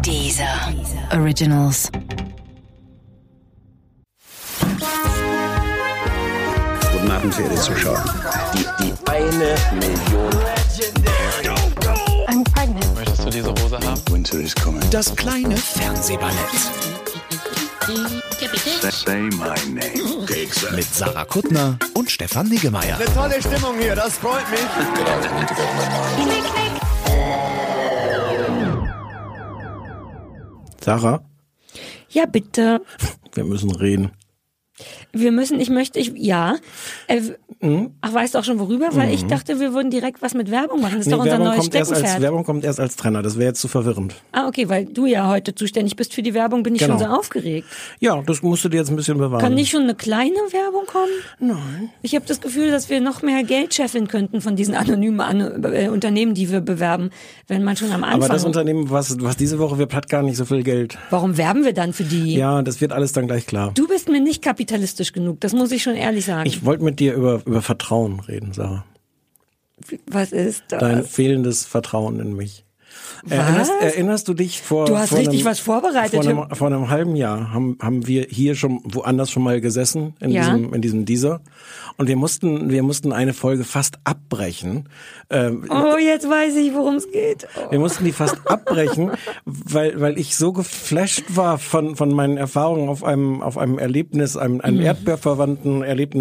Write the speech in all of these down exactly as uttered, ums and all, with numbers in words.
Deezer Originals. Guten Abend, verehrte Zuschauer. Die, die eine Million. I'm pregnant. Möchtest du diese Hose haben? Winter is coming. Das kleine Fernsehballett. Say my name. Mit Sarah Kuttner und Stefan Niggemeier. Eine tolle Stimmung hier, das freut mich. Sarah, Ja, bitte. wir müssen reden. Wir müssen, ich möchte, ich, ja. Äh, Mhm. Ach, weißt du auch schon worüber? Weil ich dachte, wir würden direkt was mit Werbung machen. Das ist doch unser Werbung, neues kommt erst als, Steckenpferd. Werbung kommt erst als Trenner, das wäre jetzt zu verwirrend. Ah, okay, weil du ja heute zuständig bist für die Werbung, bin ich Genau. schon so aufgeregt. Ja, das musst du dir jetzt ein bisschen bewahren. Kann nicht schon eine kleine Werbung kommen? Nein. Ich habe das Gefühl, dass wir noch mehr Geld scheffeln könnten von diesen anonymen An- äh, Unternehmen, die wir bewerben, wenn man schon am Anfang... Aber das Unternehmen, was, was diese Woche wirbt, hat gar nicht so viel Geld. Warum werben wir dann für die? Ja, das wird alles dann gleich klar. Du bist mir nicht kapitalistisch genug, das muss ich schon ehrlich sagen. Ich wollte mit dir über, über Vertrauen reden, Sarah. Was ist das? Dein fehlendes Vertrauen in mich. Erinnerst, erinnerst du dich vor Du hast vor richtig einem, was vorbereitet. Vor einem, vor einem halben Jahr haben haben wir hier schon woanders schon mal gesessen in Ja. diesem in diesem Deezer und wir mussten wir mussten eine Folge fast abbrechen. Ähm, Oh, jetzt weiß ich, worum es geht. Oh. Wir mussten die fast abbrechen, weil weil ich so geflasht war von von meinen Erfahrungen auf einem auf einem Erlebnis, einem, einem Mhm. erdbeerverwandten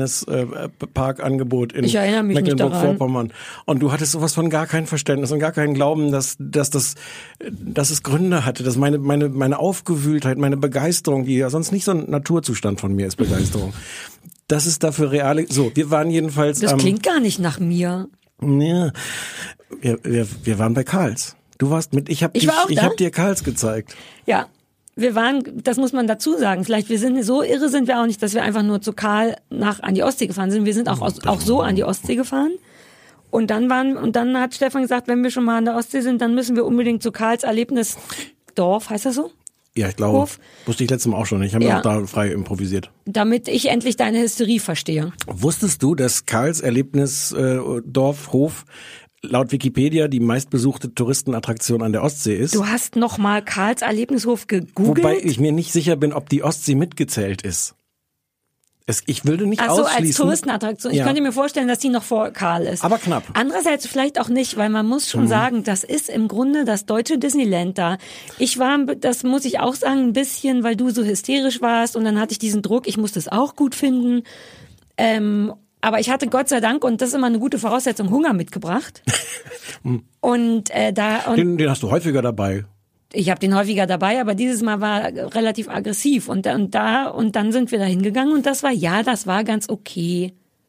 Erlebnisparkangebot in Ich erinnere mich nicht daran. Mecklenburg-Vorpommern. Und du hattest sowas von gar kein Verständnis und gar keinen Glauben, dass dass das dass es Gründe hatte, dass meine meine meine Aufgewühltheit, meine Begeisterung, die ja sonst nicht so ein Naturzustand von mir ist, Begeisterung. Das ist dafür reale. So, wir waren jedenfalls Das am klingt gar nicht nach mir. Ja, wir, wir, wir waren bei Karls. Du warst mit, ich habe Ich war auch ich da. hab dir Karls gezeigt. Ja, wir waren, das muss man dazu sagen, vielleicht wir sind so irre sind wir auch nicht, dass wir einfach nur zu Karl nach an die Ostsee gefahren sind. Wir sind auch, aus, auch so an die Ostsee gefahren. Und dann waren, und dann hat Stefan gesagt, wenn wir schon mal an der Ostsee sind, dann müssen wir unbedingt zu Karls Erlebnisdorf, heißt das so? Ja, ich glaube, Hof. wusste ich letztes Mal auch schon. Ich habe Ja. auch da frei improvisiert. Damit ich endlich deine Hysterie verstehe. Wusstest du, dass Karls Erlebnisdorf, äh, Dorf, Hof laut Wikipedia die meistbesuchte Touristenattraktion an der Ostsee ist? Du hast noch mal Karls Erlebnishof gegoogelt? Wobei ich mir nicht sicher bin, ob die Ostsee mitgezählt ist. Es, ich würde nicht Ach so, als ausschließen. Touristenattraktion. Ich Ja. könnte mir vorstellen, dass die noch vor Karl ist. Aber knapp. Andererseits vielleicht auch nicht, weil man muss schon Mhm. sagen, das ist im Grunde das deutsche Disneyland da. Ich war, das muss ich auch sagen, ein bisschen, weil du so hysterisch warst und dann hatte ich diesen Druck, ich musste es auch gut finden. Ähm, aber ich hatte Gott sei Dank, und das ist immer eine gute Voraussetzung, Hunger mitgebracht. und äh, da... Und Den, den hast du häufiger dabei. ich habe den häufiger dabei, aber dieses Mal war relativ aggressiv und, und da und dann sind wir da hingegangen und das war, ja, das war ganz okay.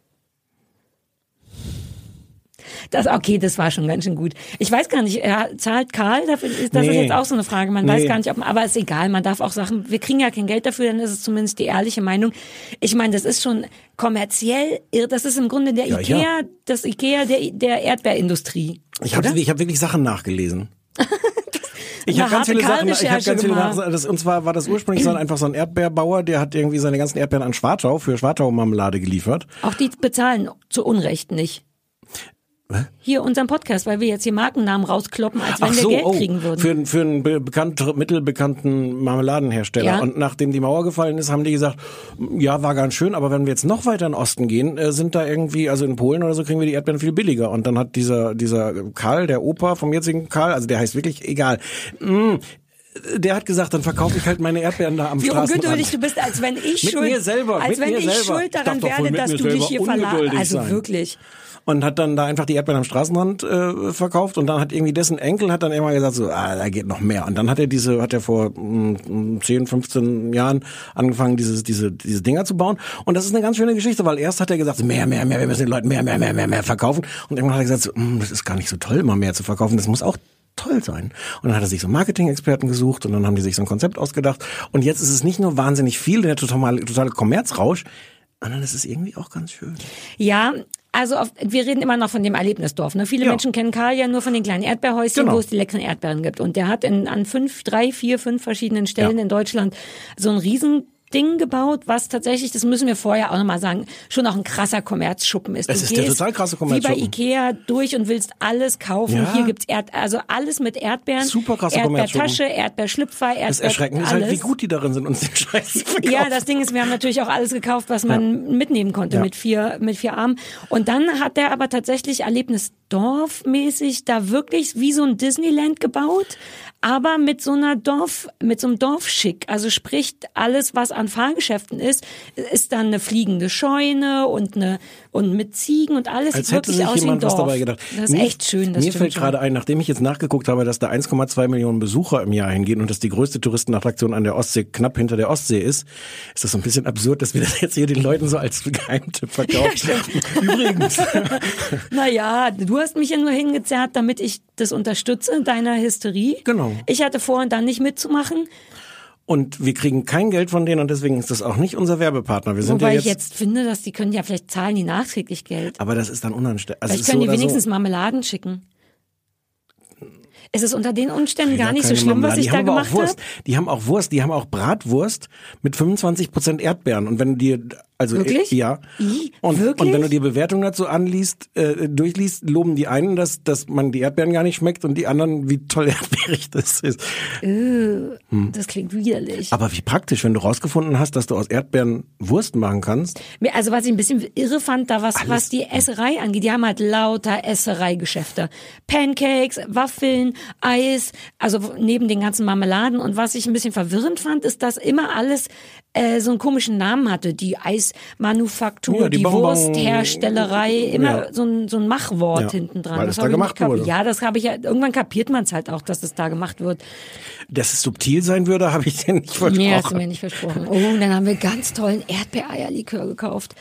Das, okay, das war schon ganz schön gut. Ich weiß gar nicht, er zahlt Karl dafür, das Nee. ist jetzt auch so eine Frage, man Nee. weiß gar nicht, ob man, aber ist egal, man darf auch Sachen, wir kriegen ja kein Geld dafür, dann ist es zumindest die ehrliche Meinung. Ich meine, das ist schon kommerziell, irr- das ist im Grunde der Ja, Ikea, ja. das Ikea der, der Erdbeerindustrie. Ich habe oder? ich hab wirklich Sachen nachgelesen. Ich Eine habe ganz harte viele Sachen, ich habe Karl-Recherche ganz viele gemacht. Sachen, das, und zwar war das ursprünglich so ein, einfach so ein Erdbeerbauer, der hat irgendwie seine ganzen Erdbeeren an Schwartau für Schwartau-Marmelade geliefert. Auch die bezahlen zu Unrecht nicht. Hier unseren Podcast, weil wir jetzt hier Markennamen rauskloppen, als wenn Ach wir so, Geld oh, kriegen würden. für, für einen be bekannt, mittelbekannten Marmeladenhersteller. Ja. Und nachdem die Mauer gefallen ist, haben die gesagt, ja, war ganz schön, aber wenn wir jetzt noch weiter in den Osten gehen, äh, sind da irgendwie, also in Polen oder so, kriegen wir die Erdbeeren viel billiger. Und dann hat dieser, dieser Karl, der Opa vom jetzigen Karl, also der heißt wirklich, egal, mm, der hat gesagt, dann verkaufe ich halt meine Erdbeeren da am Wie Straßenrand. ungeduldig du bist, als wenn ich Mit schuld, mir selber, als mit wenn mir ich selber. schuld Ich daran darf doch wohl werde, mit dass mir du selber dich hier verlagst. ungeduldig Also sein. wirklich. Und hat dann da einfach die Erdbeeren am Straßenrand äh, verkauft und dann hat irgendwie dessen Enkel hat dann immer gesagt so, ah, da geht noch mehr. Und dann hat er diese, hat er vor mh, zehn, fünfzehn Jahren angefangen, dieses, diese, diese Dinger zu bauen. Und das ist eine ganz schöne Geschichte, weil erst hat er gesagt, mehr, mehr, mehr, wir müssen den Leuten mehr, mehr, mehr, mehr, mehr verkaufen. Und irgendwann hat er gesagt, so, mh, das ist gar nicht so toll, immer mehr zu verkaufen. Das muss auch toll sein. Und dann hat er sich so Marketing-Experten gesucht und dann haben die sich so ein Konzept ausgedacht. Und jetzt ist es nicht nur wahnsinnig viel, der totale, totale Kommerzrausch, sondern es ist irgendwie auch ganz schön. Ja, also auf, wir reden immer noch von dem Erlebnisdorf. Ne? Viele Ja. Menschen kennen Karl ja nur von den kleinen Erdbeerhäuschen, Genau. wo es die leckeren Erdbeeren gibt. Und der hat in, an fünf, drei, vier, fünf verschiedenen Stellen Ja. in Deutschland so ein riesen Ding gebaut, was tatsächlich, das müssen wir vorher auch nochmal sagen, schon auch ein krasser Kommerzschuppen ist. Es du ist der gehst total krasse wie Kommerzschuppen. bei Ikea durch und willst alles kaufen. Ja. Hier gibt's Erd, also alles mit Erdbeeren. Super krasser Kommerzschuppen. Erdbeertasche, Erdbeerschlüpfer, Erdbeer, Das Erschreckende ist alles. halt, wie gut die darin sind, uns den Scheiß zu verkaufen. Ja, das Ding ist, wir haben natürlich auch alles gekauft, was man ja. mitnehmen konnte ja. mit vier mit vier Armen. Und dann hat der aber tatsächlich Erlebnisdorf-mäßig da wirklich wie so ein Disneyland gebaut, aber mit so einer Dorf, mit so einem Dorfschick. Also sprich, alles, was an Fahrgeschäften ist, ist dann eine fliegende Scheune und eine und mit Ziegen und alles Als sieht hätte wirklich sich aus wie ein jemand was Dorf. dabei gedacht. Das ist mir, echt schön. Das mir stimmt fällt schon. gerade ein, nachdem ich jetzt nachgeguckt habe, dass da eins Komma zwei Millionen Besucher im Jahr hingehen und das die größte Touristenattraktion an der Ostsee knapp hinter der Ostsee ist, ist das so ein bisschen absurd, dass wir das jetzt hier den Leuten so als Geheimtipp verkaufen. Ja, übrigens. Naja, du hast mich ja nur hingezerrt, damit ich das unterstütze, deiner Hysterie. Genau. Ich hatte vor, dann nicht mitzumachen. Und wir kriegen kein Geld von denen und deswegen ist das auch nicht unser Werbepartner. Wir sind Wobei ja ich jetzt, jetzt finde, dass die können ja vielleicht zahlen die nachträglich Geld. aber das ist dann unanständig. Also Vielleicht es ist können so die oder wenigstens so. Marmeladen schicken. Ist es unter den Umständen gar Ja, nicht so keine schlimm, was Marmelade. ich Die da haben aber gemacht auch Wurst. habe? Die haben auch Wurst, die haben auch Bratwurst mit fünfundzwanzig Prozent Erdbeeren. Und wenn du dir, also Wirklich? Äh, ja. I, und, wirklich? und wenn du die Bewertung dazu anliest, äh, durchliest, loben die einen, dass, dass man die Erdbeeren gar nicht schmeckt und die anderen, wie toll erdbeerig das ist. Äh, Das klingt widerlich. Aber wie praktisch, wenn du rausgefunden hast, dass du aus Erdbeeren Wurst machen kannst. Mir- Also was ich ein bisschen irre fand, da was, was die Esserei angeht, die haben halt lauter Essereigeschäfte. Pancakes, Waffeln, Eis, also neben den ganzen Marmeladen. Und was ich ein bisschen verwirrend fand, ist, dass immer alles äh, so einen komischen Namen hatte. Die Eismanufaktur, Ja, die die, Bonbon- Wurstherstellerei, immer Ja. so ein, so ein Machwort Ja, hinten dran. weil Das es da hab ich gemacht nicht kapiert. wurde. Ja, das habe ich ja, irgendwann kapiert man es halt auch, dass es da gemacht wird. Dass es subtil sein würde, habe ich dir nicht versprochen. Nee, hast du mir nicht versprochen. Oh, und dann haben wir ganz tollen Erdbeereierlikör gekauft.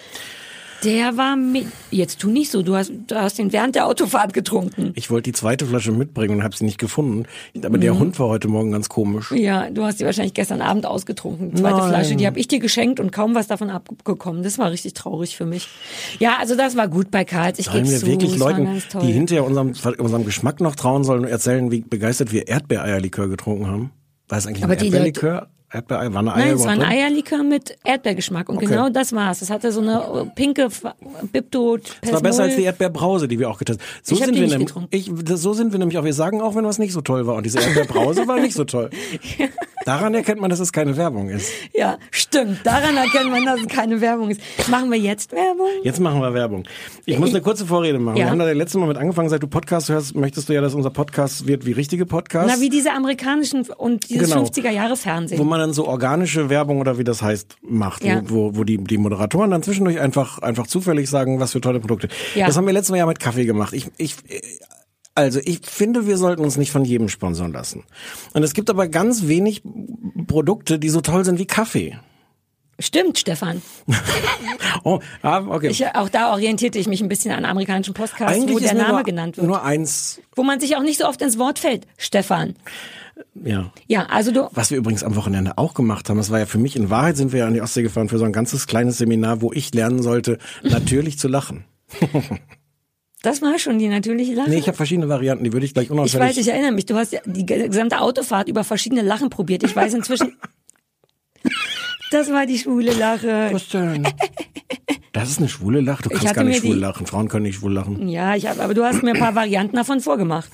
Der war mit, jetzt tu nicht so, du hast, du hast den während der Autofahrt getrunken. Ich wollte die zweite Flasche mitbringen und habe sie nicht gefunden. Aber der Hund war heute Morgen ganz komisch. Ja, du hast die wahrscheinlich gestern Abend ausgetrunken. Die zweite Nein. Flasche, die habe ich dir geschenkt und kaum was davon abgekommen. Das war richtig traurig für mich. Ja, also das war gut bei Karls. Ich Sollen gebe wir zu, wirklich es war Leuten, ganz toll. die hinterher unserem, unserem Geschmack noch trauen sollen und erzählen, wie begeistert wir Erdbeereierlikör getrunken haben? War es eigentlich Aber ein die Erdbeerlikör? Erdbeerei, war eine Eier Nein, es war ein überhaupt drin? Eierlikör mit Erdbeergeschmack und Okay. genau das war's. Es hatte so eine pinke Bipto. Das war besser als die Erdbeerbrause, die wir auch getestet haben. So Ich hab sind die wir nicht nämlich, getrunken. ich, das, so sind wir nämlich auch. Wir sagen auch, wenn was nicht so toll war. Und diese Erdbeerbrause war nicht so toll. Daran erkennt man, dass es keine Werbung ist. Ja, stimmt. Daran erkennt man, dass es keine Werbung ist. Machen wir jetzt Werbung? Jetzt machen wir Werbung. Ich muss eine kurze Vorrede machen. Ja. Wir haben da das letzte Mal mit angefangen, seit du Podcast hörst, möchtest du ja, dass unser Podcast wird wie richtige Podcasts. Na, wie diese amerikanischen und dieses Genau. fünfziger Jahre Fernsehen. Wo man dann so organische Werbung oder wie das heißt macht, Ja. wo, wo, wo die, die Moderatoren dann zwischendurch einfach, einfach zufällig sagen, was für tolle Produkte. Ja. Das haben wir letztes Mal ja mit Kaffee gemacht. Ich, ich, also ich finde, wir sollten uns nicht von jedem sponsern lassen. Und es gibt aber ganz wenig Produkte, die so toll sind wie Kaffee. Stimmt, Stefan. Oh, ah, okay. Ich, auch da orientierte ich mich ein bisschen an amerikanischen Podcasts, Eigentlich wo der ist mir Name nur, genannt wird. nur eins, Wo man sich auch nicht so oft ins Wort fällt. Stefan. ja. Ja, also du... Was wir übrigens am Wochenende auch gemacht haben, das war ja für mich, in Wahrheit sind wir ja an die Ostsee gefahren für so ein ganzes kleines Seminar, wo ich lernen sollte, natürlich zu lachen. Das war schon die natürliche Lache. Nee, ich habe verschiedene Varianten, die würde ich gleich Ich unauffällig... weiß, ich erinnere mich, du hast ja die gesamte Autofahrt über verschiedene Lachen probiert. Ich weiß inzwischen... Das war die schwule Lache. Was denn? Das ist eine schwule Lache. Du Ich kannst hatte gar nicht mir schwul die- lachen. Frauen können nicht schwul lachen. Ja, ich hab, aber du hast mir ein paar Varianten davon vorgemacht.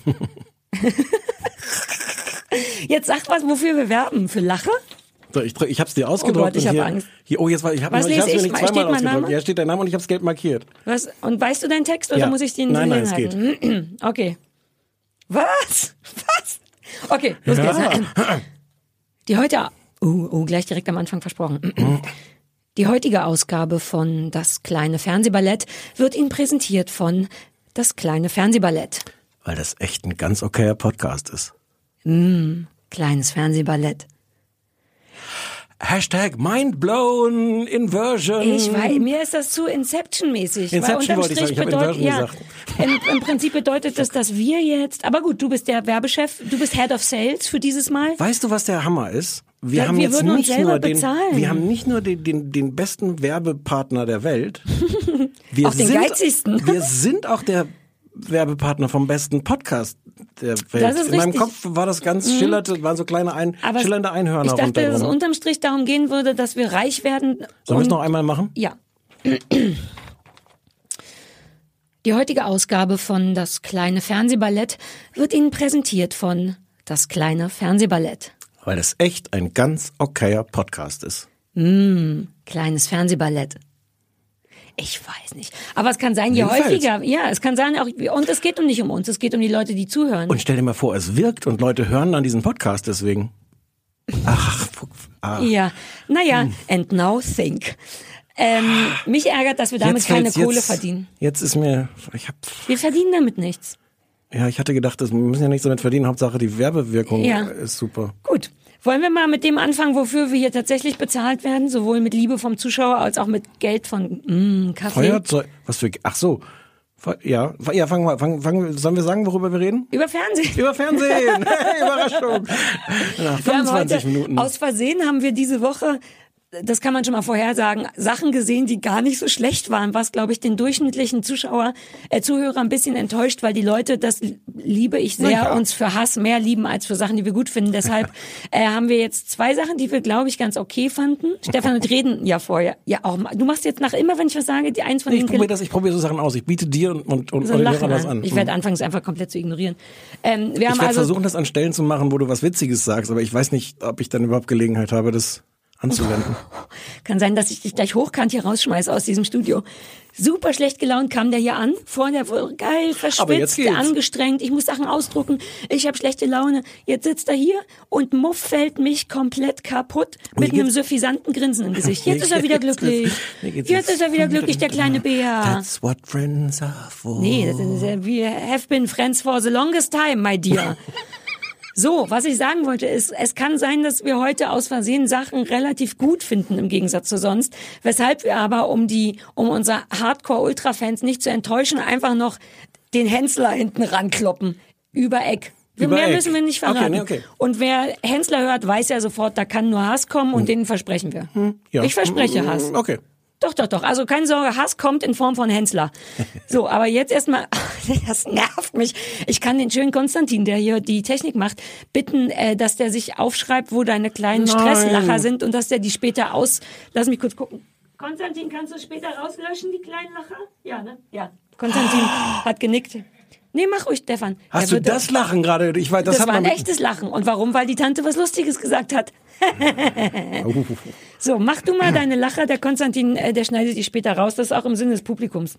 Jetzt sag was, wofür wir werben. Für Lache? So, ich, drück- ich hab's dir ausgedruckt. Oh Gott, ich und hab hier, Angst. Hier, oh, jetzt war ich hab, Was ich lese hab's mir ich? nicht Steht zweimal mein ausgedruckt. Name? Ja, steht dein Name und ich hab's gelb markiert. Was? Und weißt du deinen Text oder Ja. muss ich den Nein, nein, es hinhalten? Okay. Was? Was? Okay, los Ja. geht's. Die heute, oh, oh, gleich direkt am Anfang versprochen. Die heutige Ausgabe von Das kleine Fernsehballett wird Ihnen präsentiert von Das kleine Fernsehballett. Weil das echt ein ganz okayer Podcast ist. Kleines Fernsehballett. Hashtag mindblown inversion. Ich weiß, mir ist das zu Inception-mäßig. Inception weil unterm wollte ich sagen, Strich ich hab bedeutet, Inversion ja, gesagt. im, im Prinzip bedeutet das, dass wir jetzt, aber gut, du bist der Werbechef, du bist Head of Sales für dieses Mal. Weißt du, was der Hammer ist? Wir Ja, haben wir jetzt würden uns nicht selber nur den, bezahlen. wir haben nicht nur den, den, den besten Werbepartner der Welt. Wir Auch den sind, geizigsten. Wir sind auch der Werbepartner vom besten Podcast der Welt. Das ist In meinem richtig. Kopf war das ganz schillerte, waren so kleine ein, Aber schillernde Einhörner ich dachte, rundherum. dass es unterm Strich darum gehen würde, dass wir reich werden. Sollen wir es und- noch einmal machen? Ja. Die heutige Ausgabe von Das kleine Fernsehballett wird Ihnen präsentiert von Das kleine Fernsehballett. Weil das echt ein ganz okayer Podcast ist. Kleines Fernsehballett. Ich weiß nicht. Aber es kann sein, je Jedenfalls. häufiger, ja, es kann sein, auch, und es geht um nicht um uns, es geht um die Leute, die zuhören. Und stell dir mal vor, es wirkt und Leute hören dann diesen Podcast deswegen. Ach, ah. Ja, naja, and now think. Ähm, mich ärgert, dass wir damit Jetzt keine fällt's, Kohle jetzt, verdienen. Jetzt ist mir, ich hab, Wir verdienen damit nichts. ja, ich hatte gedacht, das, wir müssen ja nichts damit verdienen, Hauptsache die Werbewirkung Ja. ist super. Gut. Wollen wir mal mit dem anfangen, wofür wir hier tatsächlich bezahlt werden? Sowohl mit Liebe vom Zuschauer als auch mit Geld von mm, Kaffee. Feuerzeug, was für, ach so. Fe- Ja, fe- ja, fangen wir, fangen, fangen, sollen wir sagen, worüber wir reden? Über Fernsehen. Über Fernsehen! Hey, Überraschung! Nach Wir haben fünfundzwanzig heute, Minuten. Aus Versehen haben wir diese Woche, das kann man schon mal vorhersagen, Sachen gesehen, die gar nicht so schlecht waren, was, glaube ich, den durchschnittlichen Zuschauer, äh, Zuhörer ein bisschen enttäuscht, weil die Leute, das liebe ich sehr, Na ja. uns für Hass mehr lieben als für Sachen, die wir gut finden. Deshalb äh, haben wir jetzt zwei Sachen, die wir, glaube ich, ganz okay fanden. Stefan und reden ja vorher. Ja, auch mal. Du machst jetzt nach immer, wenn ich was sage, die eins von Ich denen probiere das, ich probiere so Sachen aus. Ich biete dir und, und, und so den Lachen Hörern was an. an. Ich werde anfangs einfach komplett zu ignorieren. Ähm, wir haben Ich werde also versuchen, das an Stellen zu machen, wo du was Witziges sagst, aber ich weiß nicht, ob ich dann überhaupt Gelegenheit habe, das anzuwenden. Kann sein, dass ich dich gleich hochkant hier rausschmeiße aus diesem Studio. Super schlecht gelaunt kam der hier an. Vor der geil, Aber jetzt verschwitzt, geht's. angestrengt. Ich muss Sachen ausdrucken. Ich habe schlechte Laune. Jetzt sitzt er hier und Muff fällt mich komplett kaputt mit Mir einem geht's- suffisanten Grinsen im Gesicht. Jetzt ist er wieder Mir glücklich. geht's Jetzt ist er wieder glücklich, der kleine Bär. That's what friends are for. Nee, das ist, ja- we have been friends for the longest time, my dear. So, was ich sagen wollte ist, es kann sein, dass wir heute aus Versehen Sachen relativ gut finden im Gegensatz zu sonst, weshalb wir aber, um die, um unsere Hardcore-Ultra-Fans nicht zu enttäuschen, einfach noch den Hensler hinten rankloppen. Über Eck. Über Mehr Eck. müssen wir nicht Okay, verraten. nee, okay. Und wer Hensler hört, weiß ja sofort, da kann nur Hass kommen und den versprechen wir. Ja. Ich verspreche Hass. Okay. Doch, doch, doch. Also keine Sorge, Hass kommt in Form von Hensler. So, aber jetzt erstmal, das nervt mich. Ich kann den schönen Konstantin, der hier die Technik macht, bitten, äh, dass der sich aufschreibt, wo deine kleinen Nein. Stresslacher sind und dass der die später aus... Lass mich kurz gucken. Konstantin, kannst du später rauslöschen, die kleinen Lacher? Ja, ne? Ja. Konstantin hat genickt. Nee, mach ruhig, Stefan. Hast Er du wird- das Lachen gerade? Ich weiß, das, Das hat war ein man echtes Lachen. Und warum? Weil die Tante was Lustiges gesagt hat. So, mach du mal deine Lacher. Der Konstantin, äh, der schneidet die später raus. Das ist auch im Sinne des Publikums.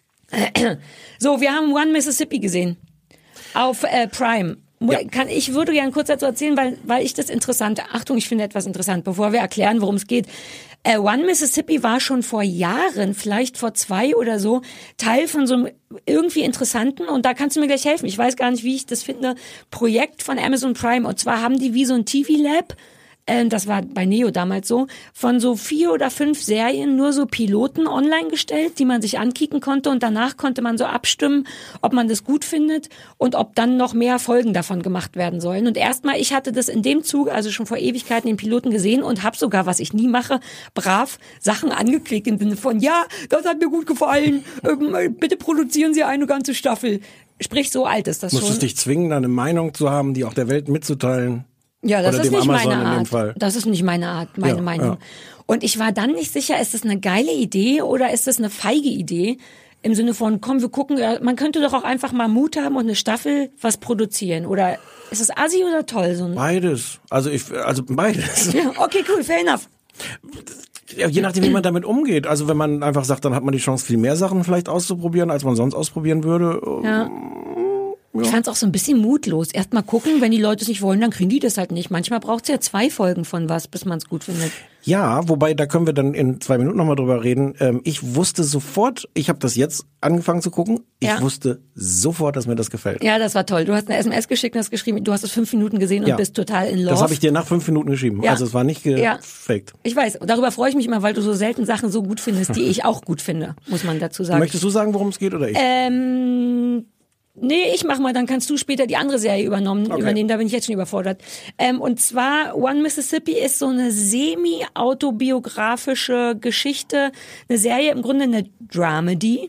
So, wir haben One Mississippi gesehen. Auf äh, Prime. Mu- Ja. Kann, ich würde gerne kurz dazu erzählen, weil, weil ich das interessant, Achtung, ich finde etwas interessant, bevor wir erklären, worum es geht. Äh, One Mississippi war schon vor Jahren, vielleicht vor zwei oder so, Teil von so einem irgendwie interessanten, und da kannst du mir gleich helfen, ich weiß gar nicht, wie ich das finde, Projekt von Amazon Prime. Und zwar haben die wie so ein T V-Lab, ähm, das war bei Neo damals so, von so vier oder fünf Serien nur so Piloten online gestellt, die man sich ankicken konnte, und danach konnte man so abstimmen, ob man das gut findet und ob dann noch mehr Folgen davon gemacht werden sollen. Und erstmal, ich hatte das in dem Zug, also schon vor Ewigkeiten, den Piloten gesehen und habe sogar, was ich nie mache, brav Sachen angeklickt im Sinne von, ja, das hat mir gut gefallen, ähm, bitte produzieren Sie eine ganze Staffel. Sprich, so alt ist das musstest schon. dich zwingen, da eine Meinung zu haben, die auch der Welt mitzuteilen. Ja, das Oder ist dem nicht Amazon meine in dem Art. Fall. Das ist nicht meine Art, meine Ja, Meinung. ja. Und ich war dann nicht sicher, ist das eine geile Idee oder ist das eine feige Idee? Im Sinne von, komm, wir gucken, ja, man könnte doch auch einfach mal Mut haben und eine Staffel was produzieren. Oder ist das assi oder toll? So ein Beides. Also ich, also beides. ja, okay, cool, fair enough. Ja, je nachdem, wie man damit umgeht. Also wenn man einfach sagt, dann hat man die Chance, viel mehr Sachen vielleicht auszuprobieren, als man sonst ausprobieren würde. Ja. Ich fand's auch so ein bisschen mutlos. Erst mal gucken, wenn die Leute es nicht wollen, dann kriegen die das halt nicht. Manchmal braucht's ja zwei Folgen von was, bis man es gut findet. Ja, wobei, da können wir dann in zwei Minuten nochmal drüber reden. Ähm, ich wusste sofort, ich habe das jetzt angefangen zu gucken, ich Ja. wusste sofort, dass mir das gefällt. Ja, das war toll. Du hast eine S M S geschickt und hast geschrieben, du hast es fünf Minuten gesehen und Ja. bist total in Love. Das habe ich dir nach fünf Minuten geschrieben. Ja. Also es war nicht Ja. gefaked. Ich weiß, und darüber freue ich mich immer, weil du so selten Sachen so gut findest, die ich auch gut finde, muss man dazu sagen. Möchtest du sagen, worum es geht oder ich? Ähm, nee, ich mach mal, dann kannst du später die andere Serie übernommen, Okay. übernehmen, da bin ich jetzt schon überfordert. Ähm, und zwar, One Mississippi ist so eine semi-autobiografische Geschichte, eine Serie, im Grunde eine Dramedy.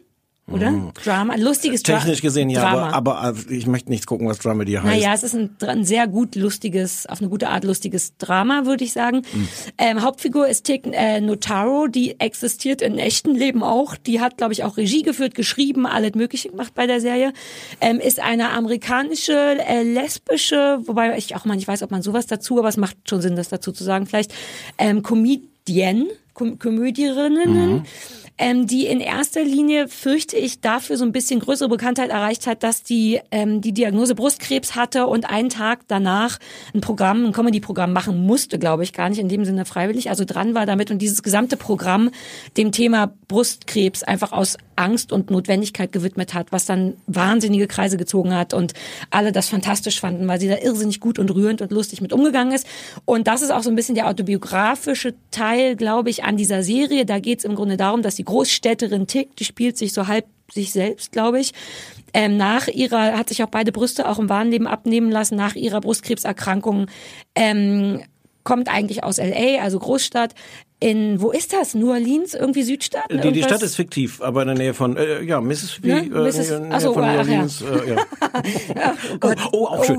oder? Mhm. Drama, lustiges Dra- Technisch gesehen ja, Drama. aber, aber ich möchte nicht gucken, was Dramedy heißt. Naja, es ist ein, ein sehr gut lustiges, auf eine gute Art lustiges Drama, würde ich sagen. Mhm. Ähm, Hauptfigur ist Tig äh, Notaro, die existiert im echten Leben auch. Die hat, glaube ich, auch Regie geführt, geschrieben, alles Mögliche gemacht bei der Serie. Ähm, ist eine amerikanische, äh, lesbische, wobei ich auch mal nicht weiß, ob man sowas dazu, aber es macht schon Sinn, das dazu zu sagen vielleicht, ähm, Comedienne, Com- Komödierinnen, mhm. Ähm, die in erster Linie, fürchte ich, dafür so ein bisschen größere Bekanntheit erreicht hat, dass die ähm, die Diagnose Brustkrebs hatte und einen Tag danach ein Programm, ein Comedy-Programm machen musste, glaube ich, gar nicht in dem Sinne freiwillig, also dran war damit und dieses gesamte Programm dem Thema Brustkrebs einfach aus Angst und Notwendigkeit gewidmet hat, was dann wahnsinnige Kreise gezogen hat und alle das fantastisch fanden, weil sie da irrsinnig gut und rührend und lustig mit umgegangen ist. Und das ist auch so ein bisschen der autobiografische Teil, glaube ich, an dieser Serie. Da geht es im Grunde darum, dass die Großstädterin Tig, die spielt sich so halb sich selbst, glaube ich, ähm, nach ihrer, hat sich auch beide Brüste auch im wahren Leben abnehmen lassen, nach ihrer Brustkrebserkrankung, ähm, kommt eigentlich aus L A, also Großstadt, in, wo ist das? New Orleans? Irgendwie Südstaat? Die, die Stadt ist fiktiv, aber in der Nähe von, äh, ja, Mississippi, ne? äh, Missis- in der Nähe Achso, von New ach, Orleans. ja. Äh, ja. Ja, oh Gott. Oh, oh, auch schön.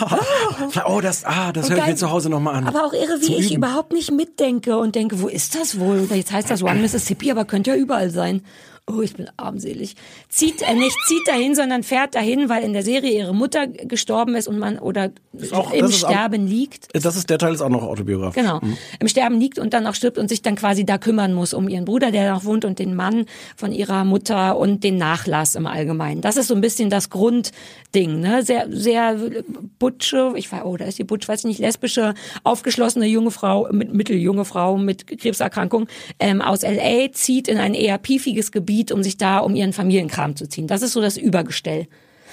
Oh, das, ah, das höre ich mir zu Hause nochmal an. Aber auch irre, wie Zum ich Üben. überhaupt nicht mitdenke und denke, wo ist das wohl? Jetzt heißt das One Mississippi, aber könnte ja überall sein. Oh, ich bin armselig. Zieht äh, nicht zieht dahin, sondern fährt dahin, weil in der Serie ihre Mutter gestorben ist und man oder auch- im das ist auch- Sterben liegt. Das ist, der Teil ist auch noch autobiografisch. Genau. Mhm. Im Sterben liegt und dann auch stirbt und sich dann quasi da kümmern muss um ihren Bruder, der noch wohnt und den Mann von ihrer Mutter und den Nachlass im Allgemeinen. Das ist so ein bisschen das Grundding, ne? Sehr, sehr butsche, ich weiß, oh, da ist die butsch, weiß ich nicht, lesbische, aufgeschlossene junge Frau, mit mitteljunge Frau mit Krebserkrankung, ähm, aus L A zieht in ein eher piefiges Gebiet, um sich da um ihren Familienkram zu ziehen. Das ist so das Übergestell.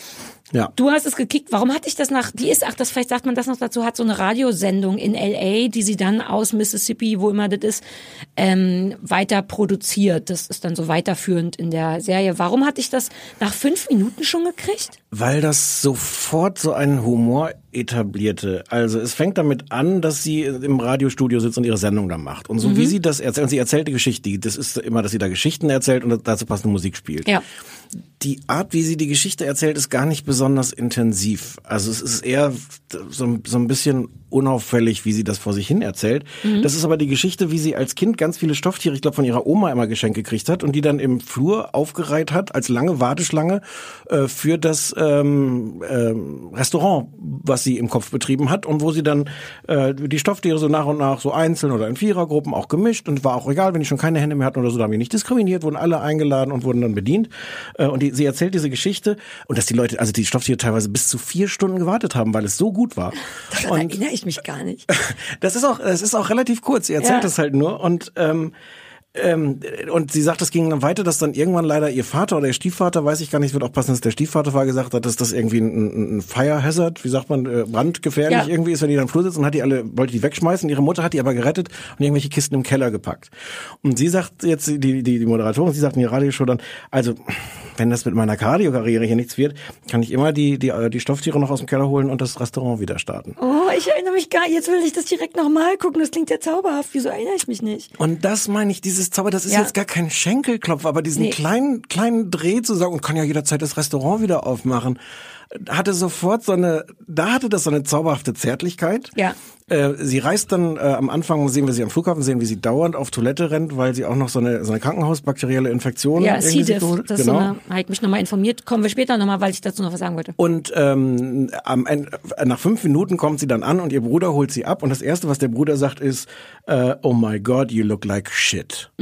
Ja. Du hast es gekickt. Warum hatte ich das nach, die ist, ach, das, vielleicht sagt man das noch dazu, hat so eine Radiosendung in L A, die sie dann aus Mississippi, wo immer das ist, ähm, weiter produziert. Das ist dann so weiterführend in der Serie. Warum hatte ich das nach fünf Minuten schon gekriegt? Weil das sofort so einen Humor etablierte. Also es fängt damit an, dass sie im Radiostudio sitzt und ihre Sendung da macht. Und so Mhm. wie sie das erzählt, und sie erzählt die Geschichte, das ist immer, dass sie da Geschichten erzählt und dazu passende Musik spielt. Ja. Die Art, wie sie die Geschichte erzählt, ist gar nicht besonders intensiv. Also es ist eher so, so ein bisschen unauffällig, wie sie das vor sich hin erzählt. Mhm. Das ist aber die Geschichte, wie sie als Kind ganz viele Stofftiere, ich glaube von ihrer Oma immer geschenkt gekriegt hat und die dann im Flur aufgereiht hat als lange Warteschlange äh, für das ähm, ähm, Restaurant, was sie im Kopf betrieben hat und wo sie dann äh, die Stofftiere so nach und nach so einzeln oder in Vierergruppen auch gemischt und war auch egal, wenn die schon keine Hände mehr hatten oder so, da haben wir nicht diskriminiert, wurden alle eingeladen und wurden dann bedient. Äh, und die, sie erzählt diese Geschichte und dass die Leute, also die Stofftiere teilweise bis zu vier Stunden gewartet haben, weil es so gut war. Daran Und erinnere ich mich gar nicht. das ist auch, es ist auch relativ kurz. Sie erzählt Ja. es halt nur und ähm, ähm, und sie sagt, das ging dann weiter, dass dann irgendwann leider ihr Vater oder ihr Stiefvater, weiß ich gar nicht, wird auch passen, dass der Stiefvater war, gesagt hat, dass das irgendwie ein, ein Fire Hazard, wie sagt man, äh, brandgefährlich Ja. irgendwie ist, wenn die dann im Flur sitzen und hat die alle, wollte die wegschmeißen. Ihre Mutter hat die aber gerettet und irgendwelche Kisten im Keller gepackt. Und sie sagt jetzt, die, die, die Moderatorin, sie sagt in ihrer Radioshow dann, also, wenn das mit meiner Cardio-Karriere hier nichts wird, kann ich immer die, die, die Stofftiere noch aus dem Keller holen und das Restaurant wieder starten. Oh, ich erinnere mich gar nicht. Jetzt will ich das direkt nochmal gucken. Das klingt ja zauberhaft. Wieso erinnere ich mich nicht? Und das meine ich, dieses Zauber, das ist Ja. jetzt gar kein Schenkelklopf, aber diesen Nee. kleinen, kleinen Dreh zu sagen, und kann ja jederzeit das Restaurant wieder aufmachen, hatte sofort so eine, da hatte das so eine zauberhafte Zärtlichkeit. Ja. Äh, sie reist dann, äh, am Anfang sehen wir sie am Flughafen, sehen, wie sie dauernd auf Toilette rennt, weil sie auch noch so eine, so eine krankenhausbakterielle Infektion Ja, irgendwie C. sich diff. geholt- Das ist genau. so eine, habe ich mich nochmal informiert. Kommen wir später nochmal, weil ich dazu noch was sagen wollte. Und ähm, am Ende, nach fünf Minuten kommt sie dann an und ihr Bruder holt sie ab und das Erste, was der Bruder sagt, ist, äh, oh my God, you look like shit.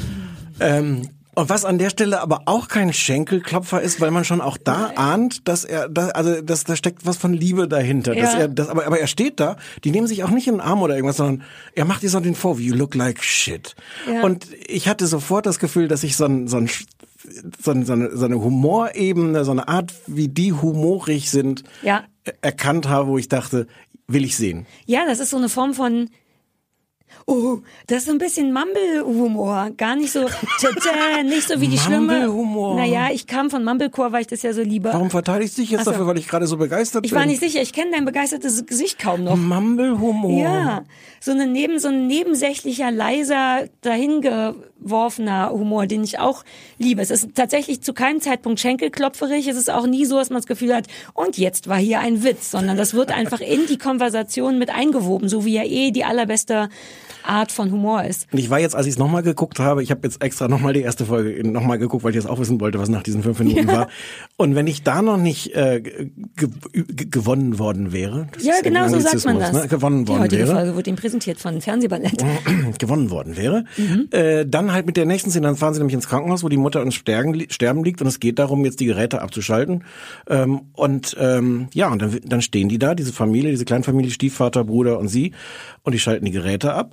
ähm, und was an der Stelle aber auch kein Schenkelklopfer ist, weil man schon auch da ahnt, dass er, da, also dass da steckt was von Liebe dahinter. Dass Ja. er, das, aber, aber er steht da, die nehmen sich auch nicht in den Arm oder irgendwas, sondern er macht ihr so den Vorwurf, you look like shit. Ja. Und ich hatte sofort das Gefühl, dass ich so ein, so ein so eine, so eine, so eine Humorebene, so eine Art, wie die humorig sind, Ja. erkannt habe, wo ich dachte, will ich sehen. Ja, das ist so eine Form von Oh, das ist so ein bisschen Mumble-Humor. Gar nicht so, tja, tja, nicht so wie die schlimme. Mumble-Humor. Naja, ich kam von Mumblecore, weil ich das ja so liebe. Warum verteidigst du dich jetzt Ach so. dafür, weil ich gerade so begeistert Ich bin? war nicht sicher, ich kenne dein begeistertes Gesicht kaum noch. Mumble-Humor. Ja, so eine neben, so ein nebensächlicher, leiser, dahingeworfener Humor, den ich auch liebe. Es ist tatsächlich zu keinem Zeitpunkt schenkelklopferig. Es ist auch nie so, dass man das Gefühl hat, und jetzt war hier ein Witz, sondern das wird einfach in die Konversation mit eingewoben, so wie ja eh die allerbeste Art von Humor ist. Und ich war jetzt, als ich es nochmal geguckt habe, ich habe jetzt extra nochmal die erste Folge nochmal geguckt, weil ich jetzt auch wissen wollte, was nach diesen fünf Minuten ja. war. Und wenn ich da noch nicht äh, ge- ge- gewonnen worden wäre, das ja, ist genau so sagt man das. Ne? Gewonnen die worden heutige wäre. Folge wurde ihm präsentiert von Fernsehballett. gewonnen worden wäre. Mhm. Äh, dann halt mit der nächsten Szene, dann fahren sie nämlich ins Krankenhaus, wo die Mutter ins Sterben, Sterben liegt und es geht darum, jetzt die Geräte abzuschalten. Ähm, und ähm, ja, und dann, dann stehen die da, diese Familie, diese Kleinfamilie, Stiefvater, Bruder und sie, und die schalten die Geräte ab.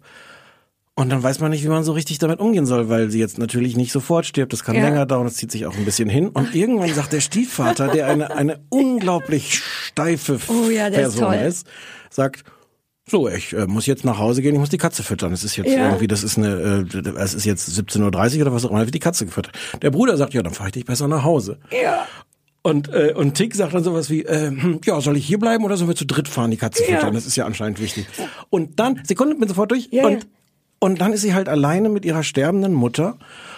Und dann weiß man nicht, wie man so richtig damit umgehen soll, weil sie jetzt natürlich nicht sofort stirbt. Das kann ja. länger dauern, das zieht sich auch ein bisschen hin. Und irgendwann sagt der Stiefvater, der eine eine unglaublich steife oh ja, der Person ist, toll. ist, sagt, so, ich äh, muss jetzt nach Hause gehen, ich muss die Katze füttern. Es ist jetzt ja. irgendwie, das ist eine, äh, es ist jetzt siebzehn Uhr dreißig oder was auch immer, wird die Katze gefüttert. Der Bruder sagt, ja, dann fahre ich dich besser nach Hause. Ja. Und äh, und Tick sagt dann sowas wie, äh, hm, ja, soll ich hier bleiben oder sollen wir zu dritt fahren, die Katze ja. füttern? Das ist ja anscheinend wichtig. Und dann, Sekunde, bin sofort durch. Ja, und ja. Und dann ist sie halt alleine mit ihrer sterbenden Mutter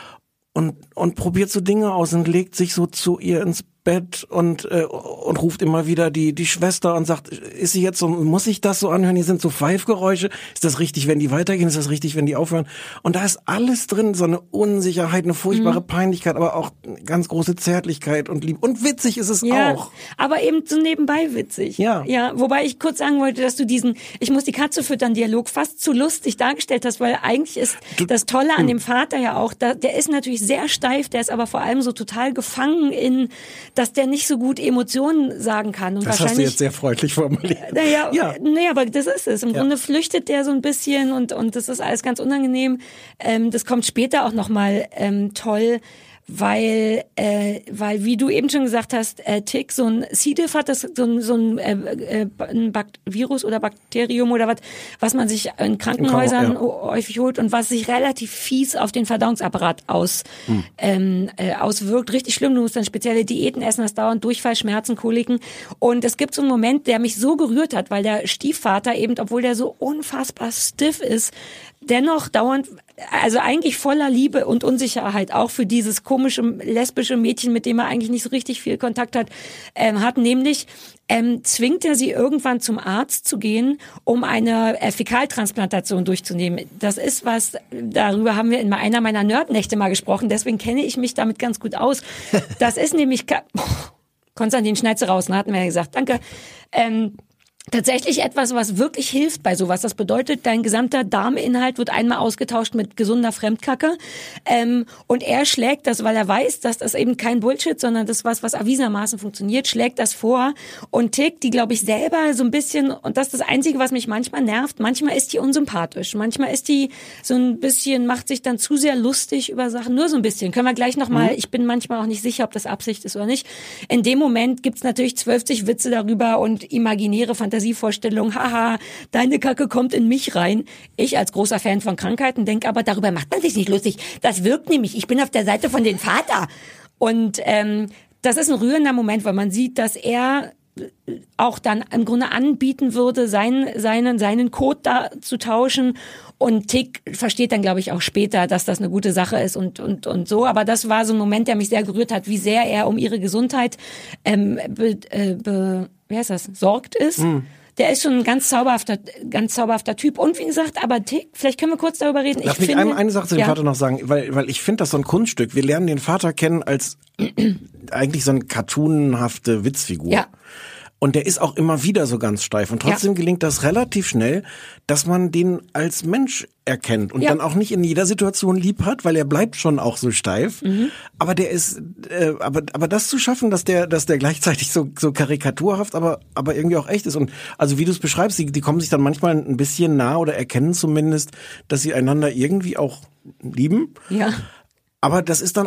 und und probiert so Dinge aus und legt sich so zu ihr ins Bett und äh, und ruft immer wieder die die Schwester und sagt, ist sie jetzt so, muss ich das so anhören? Hier sind so Pfeifgeräusche. Ist das richtig, wenn die weitergehen? Ist das richtig, wenn die aufhören? Und da ist alles drin, so eine Unsicherheit, eine furchtbare mhm. Peinlichkeit, aber auch eine ganz große Zärtlichkeit und Liebe. Und witzig ist es ja, auch. Aber eben so nebenbei witzig. Ja. Ja, wobei ich kurz sagen wollte, dass du diesen ich muss die Katze füttern Dialog fast zu lustig dargestellt hast, weil eigentlich ist du, das Tolle an hm. dem Vater ja auch, da, der ist natürlich sehr steif, der ist aber vor allem so total gefangen in, dass der nicht so gut Emotionen sagen kann. Und das wahrscheinlich, hast du jetzt sehr freundlich formuliert. Naja, ja. naja, aber das ist es. Im ja. Grunde flüchtet der so ein bisschen und und das ist alles ganz unangenehm. Ähm, das kommt später auch nochmal ähm, toll, weil, äh, weil wie du eben schon gesagt hast, äh, Tick, so ein C. diff hat, das so ein, so ein, äh, äh, ein Bakt- Virus oder Bakterium oder was, was man sich in Krankenhäusern ja. häufig holt und was sich relativ fies auf den Verdauungsapparat aus, hm. ähm, äh, auswirkt. Richtig schlimm, du musst dann spezielle Diäten essen, hast dauernd Durchfall, Schmerzen, Koliken. Und es gibt so einen Moment, der mich so gerührt hat, weil der Stiefvater eben, obwohl der so unfassbar stiff ist, dennoch dauernd, also eigentlich voller Liebe und Unsicherheit, auch für dieses komische lesbische Mädchen, mit dem er eigentlich nicht so richtig viel Kontakt hat, ähm, hat, nämlich ähm, zwingt er sie irgendwann zum Arzt zu gehen, um eine äh, Fäkaltransplantation durchzunehmen. Das ist was, darüber haben wir in einer meiner Nerdnächte mal gesprochen, deswegen kenne ich mich damit ganz gut aus. Das ist nämlich, Konstantin, schneid's raus, ne, hatten wir ja gesagt, danke. Ähm, Tatsächlich etwas, was wirklich hilft bei sowas. Das bedeutet, dein gesamter Darminhalt wird einmal ausgetauscht mit gesunder Fremdkacke. Ähm, und er schlägt das, weil er weiß, dass das eben kein Bullshit, sondern das was, was erwiesenermaßen funktioniert, schlägt das vor. Und Tick, die glaube ich selber so ein bisschen, und das ist das Einzige, was mich manchmal nervt, manchmal ist die unsympathisch. Manchmal ist die so ein bisschen, macht sich dann zu sehr lustig über Sachen. Nur so ein bisschen. Können wir gleich nochmal, mhm. ich bin manchmal auch nicht sicher, ob das Absicht ist oder nicht. In dem Moment gibt's natürlich zwölfzig Witze darüber und imaginäre Fantasien. Fantasievorstellung, haha, deine Kacke kommt in mich rein. Ich als großer Fan von Krankheiten denke aber, darüber macht man sich nicht lustig. Das wirkt nämlich, ich bin auf der Seite von den Vater. Und ähm, das ist ein rührender Moment, weil man sieht, dass er auch dann im Grunde anbieten würde, seinen, seinen, seinen Code da zu tauschen. Und Tick versteht dann, glaube ich, auch später, dass das eine gute Sache ist und und und so. Aber das war so ein Moment, der mich sehr gerührt hat, wie sehr er um ihre Gesundheit ähm, be, äh, be, wie heißt das, sorgt ist. Mhm. Der ist schon ein ganz zauberhafter, ganz zauberhafter Typ. Und wie gesagt, aber Tick, vielleicht können wir kurz darüber reden. Lass ich mich finde, eine, eine Sache zu dem ja. Vater noch sagen, weil, weil ich finde das so ein Kunststück. Wir lernen den Vater kennen als eigentlich so eine cartoonhafte Witzfigur. Ja. Und der ist auch immer wieder so ganz steif. Und trotzdem ja. gelingt das relativ schnell, dass man den als Mensch erkennt und ja. dann auch nicht in jeder Situation lieb hat, weil er bleibt schon auch so steif. Mhm. Aber der ist, äh, aber aber das zu schaffen, dass der, dass der gleichzeitig so so karikaturhaft, aber aber irgendwie auch echt ist. Und also wie du es beschreibst, die, die kommen sich dann manchmal ein bisschen nah oder erkennen zumindest, dass sie einander irgendwie auch lieben. Ja. Aber das ist dann auch jetzt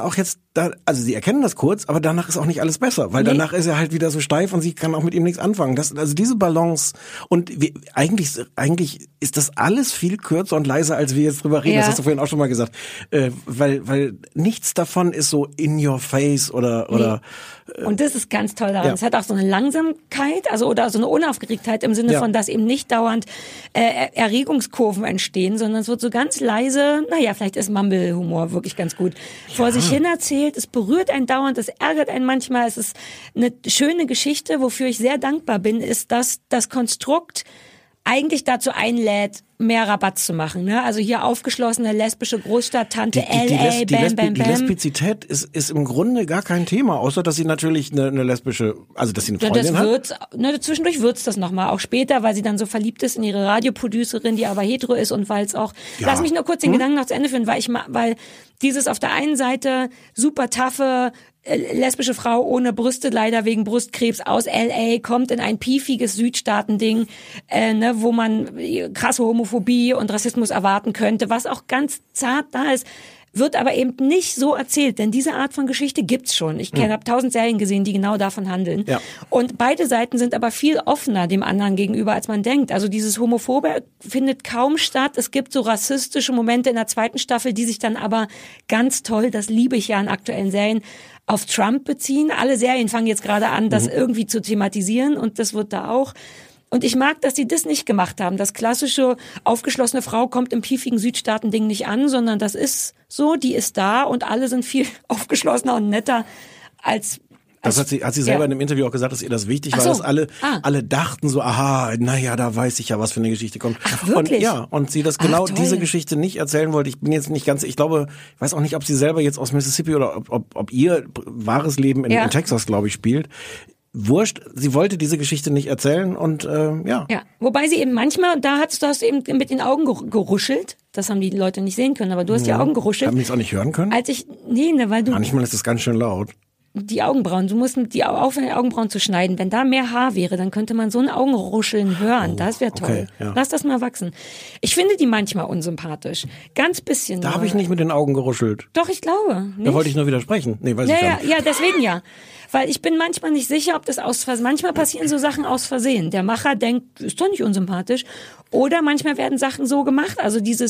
da, also sie erkennen das kurz, aber danach ist auch nicht alles besser, weil nee. danach ist er halt wieder so steif und sie kann auch mit ihm nichts anfangen. Das, also diese Balance und wir, eigentlich, eigentlich ist das alles viel kürzer und leiser, als wir jetzt drüber reden. Ja. Das hast du vorhin auch schon mal gesagt, äh, weil, weil nichts davon ist so in your face oder oder. Nee. Und das ist ganz toll daran. Ja. Es hat auch so eine Langsamkeit, also oder so eine Unaufgeregtheit im Sinne ja. von, dass eben nicht dauernd äh, Erregungskurven entstehen, sondern es wird so ganz leise. Naja, vielleicht ist Mumble-Humor wirklich ganz gut. Vor ja. sich hin erzählt, es berührt einen dauernd, es ärgert einen manchmal. Es ist eine schöne Geschichte, wofür ich sehr dankbar bin, ist, dass das Konstrukt eigentlich dazu einlädt, mehr Rabatt zu machen. Ne? Also hier aufgeschlossene lesbische Großstadttante die, die, L A, die, die, bam, Lesbi- bam, bam. Die Lesbizität ist, ist im Grunde gar kein Thema, außer dass sie natürlich eine, eine lesbische, also dass sie eine Freundin ja, das wird's, hat. Ne, zwischendurch wird's das nochmal, auch später, weil sie dann so verliebt ist in ihre Radioproducerin, die aber hetero ist und weil es auch, ja. lass mich nur kurz den hm? Gedanken noch zu Ende führen, weil ich mal, weil dieses auf der einen Seite super taffe lesbische Frau ohne Brüste, leider wegen Brustkrebs aus L A, kommt in ein piefiges Südstaatending, äh, ne, wo man krasse Homophobie und Rassismus erwarten könnte, was auch ganz zart da ist, wird aber eben nicht so erzählt, denn diese Art von Geschichte gibt's schon. Ich kenne, habe tausend Serien gesehen, die genau davon handeln. Ja. Und beide Seiten sind aber viel offener dem anderen gegenüber, als man denkt. Also dieses Homophobe findet kaum statt. Es gibt so rassistische Momente in der zweiten Staffel, die sich dann aber ganz toll, das liebe ich ja in aktuellen Serien, auf Trump beziehen. Alle Serien fangen jetzt gerade an, das mhm. irgendwie zu thematisieren und das wird da auch. Und ich mag, dass sie das nicht gemacht haben. Das klassische aufgeschlossene Frau kommt im piefigen Südstaaten-Ding nicht an, sondern das ist so, die ist da und alle sind viel aufgeschlossener und netter als Das hat sie, hat sie selber ja. in einem Interview auch gesagt, dass ihr das wichtig war, so. dass alle, ah. alle dachten so, aha, naja, da weiß ich ja, was für eine Geschichte kommt. Ach, wirklich? Und, ja, und sie das genau Ach, diese Geschichte nicht erzählen wollte. Ich bin jetzt nicht ganz, ich glaube, ich weiß auch nicht, ob sie selber jetzt aus Mississippi oder ob, ob, ob ihr wahres Leben in, ja. in Texas, glaube ich, spielt. Wurscht, sie wollte diese Geschichte nicht erzählen und äh, ja. Ja, wobei sie eben manchmal, da hast du hast eben mit den Augen geruschelt. Das haben die Leute nicht sehen können, aber du hast ja. die Augen geruschelt. Haben die es auch nicht hören können? Als ich, nee, ne, weil du. Manchmal ist das ganz schön laut. Die Augenbrauen, du musst die aufhören, die Augenbrauen zu schneiden. Wenn da mehr Haar wäre, dann könnte man so ein Augenruscheln hören. Oh, das wäre toll. Okay, ja. Lass das mal wachsen. Ich finde die manchmal unsympathisch. Ganz bisschen. Da habe ich nicht mit den Augen geruschelt. Doch, ich glaube. Nicht. Da wollte ich nur widersprechen. Nee, weiß ja, ich gar ja, nicht. ja, deswegen ja. Weil ich bin manchmal nicht sicher, ob das aus Versehen, manchmal passieren so Sachen aus Versehen. Der Macher denkt, ist doch nicht unsympathisch. Oder manchmal werden Sachen so gemacht. Also diese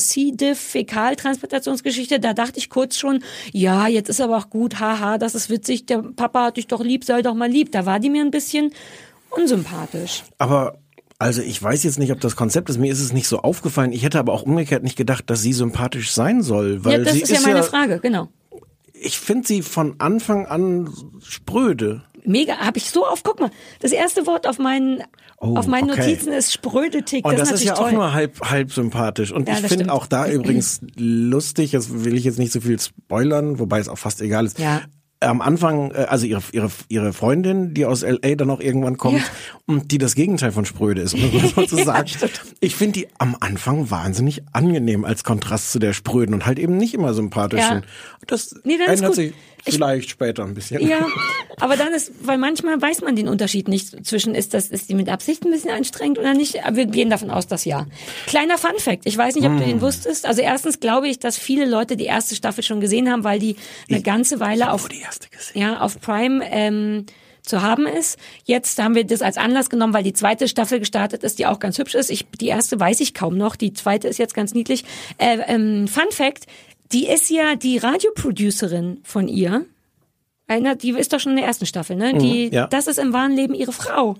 C-Diff-Fäkaltransplantationsgeschichte, da dachte ich kurz schon, ja, jetzt ist aber auch gut, haha, das ist witzig, der Papa hat dich doch lieb, sei doch mal lieb. Da war die mir ein bisschen unsympathisch. Aber also ich weiß jetzt nicht, ob das Konzept ist. Mir ist es nicht so aufgefallen. Ich hätte aber auch umgekehrt nicht gedacht, dass sie sympathisch sein soll. Weil ja, das sie ist ja meine ja, Frage, genau. Ich finde sie von Anfang an spröde. Mega, habe ich so auf, guck mal, das erste Wort auf meinen oh, auf meinen okay. Notizen ist spröde-Tick. Und das, das ist ja toll. auch nur halb halb sympathisch. Und ja, ich finde auch da übrigens lustig, das will ich jetzt nicht so viel spoilern, wobei es auch fast egal ist. Ja. Am Anfang, also ihre ihre ihre Freundin, die aus L A dann auch irgendwann kommt ja. und die das Gegenteil von spröde ist, um das mal so zu sagen. Ja, ich finde die am Anfang wahnsinnig angenehm als Kontrast zu der spröden und halt eben nicht immer sympathischen. Ja. Das nee, ändert sich vielleicht ich, später ein bisschen. Ja, aber dann ist, weil manchmal weiß man den Unterschied nicht zwischen, ist das, ist die mit Absicht ein bisschen anstrengend oder nicht? Aber wir gehen davon aus, dass ja. Kleiner Funfact, ich weiß nicht, ob hm. du den wusstest. Also erstens glaube ich, dass viele Leute die erste Staffel schon gesehen haben, weil die eine ich, ganze Weile auf, die erste gesehen. ja, auf Prime, ähm, zu haben ist. Jetzt haben wir das als Anlass genommen, weil die zweite Staffel gestartet ist, die auch ganz hübsch ist. Ich, die erste weiß ich kaum noch, die zweite ist jetzt ganz niedlich. Äh, ähm, Fun Fact, die ist ja die Radioproducerin von ihr. Eine, die ist doch schon in der ersten Staffel, ne? Die, mhm, ja. Das ist im wahren Leben ihre Frau.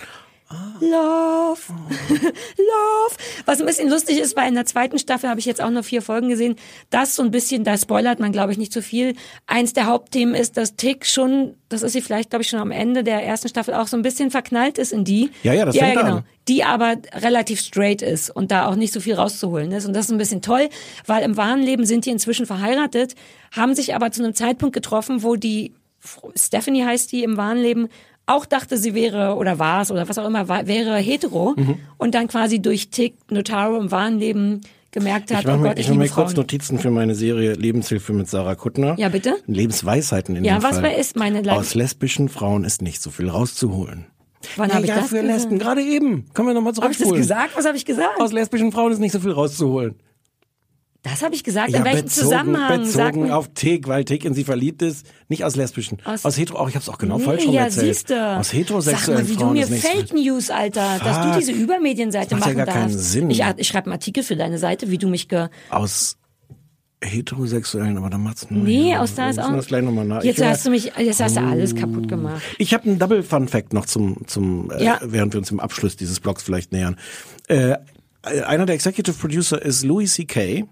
Love, Love. Was ein bisschen lustig ist, weil in der zweiten Staffel habe ich jetzt auch nur vier Folgen gesehen, das so ein bisschen, da spoilert man glaube ich nicht so viel. Eins der Hauptthemen ist, dass Tick schon, das ist sie vielleicht glaube ich schon am Ende der ersten Staffel auch so ein bisschen verknallt ist in die. Ja, ja, das ja, fängt ja, genau. an. Die aber relativ straight ist und da auch nicht so viel rauszuholen ist. Und das ist ein bisschen toll, weil im wahren Leben sind die inzwischen verheiratet, haben sich aber zu einem Zeitpunkt getroffen, wo die, Stephanie heißt die im wahren Leben, auch dachte, sie wäre oder war es oder was auch immer, war, wäre hetero mhm. und dann quasi durch Tick Notaro im wahren Leben gemerkt hat, ich mache oh mir, Gott, ich, ich mache mir Frauen. kurz Notizen für meine Serie Lebenshilfe mit Sarah Kuttner. Ja, bitte? Lebensweisheiten in ja, dem Fall. Ja, was ist meine Le- Aus lesbischen Frauen ist nicht so viel rauszuholen. Wann ja, habe ich ja, das für gesagt? Lesben, gerade eben. Können wir nochmal zurückspulen. Habe ich das gesagt? Was habe ich gesagt? Aus lesbischen Frauen ist nicht so viel rauszuholen. Das habe ich gesagt. Ja, in welchem bezogen, Zusammenhang? Sag bezogen mir. auf Tick, weil Tick in sie verliebt ist. Nicht aus lesbischen. Aus, aus hetero, auch ich hab's auch genau Nee, falsch rum ja, erzählt. siehste. Aus heterosexuellen Sag mal, wie Frauen du mir ist nichts Fake News, Alter, dass du Was? diese Übermedienseite Das macht machen ja gar keinen darfst. Sinn. Ich, ich schreibe einen Artikel für deine Seite, wie du mich ge... Aus heterosexuellen, aber da macht's Nee, ja, aus da ist wir auch... müssen das gleich nochmal nach. Jetzt Ich, hast du mich, jetzt hast du alles kaputt gemacht. Ich habe einen Double Fun Fact noch zum, zum äh, Ja. während wir uns dem Abschluss dieses Blogs vielleicht nähern. Äh, einer der Executive Producer ist Louis C K,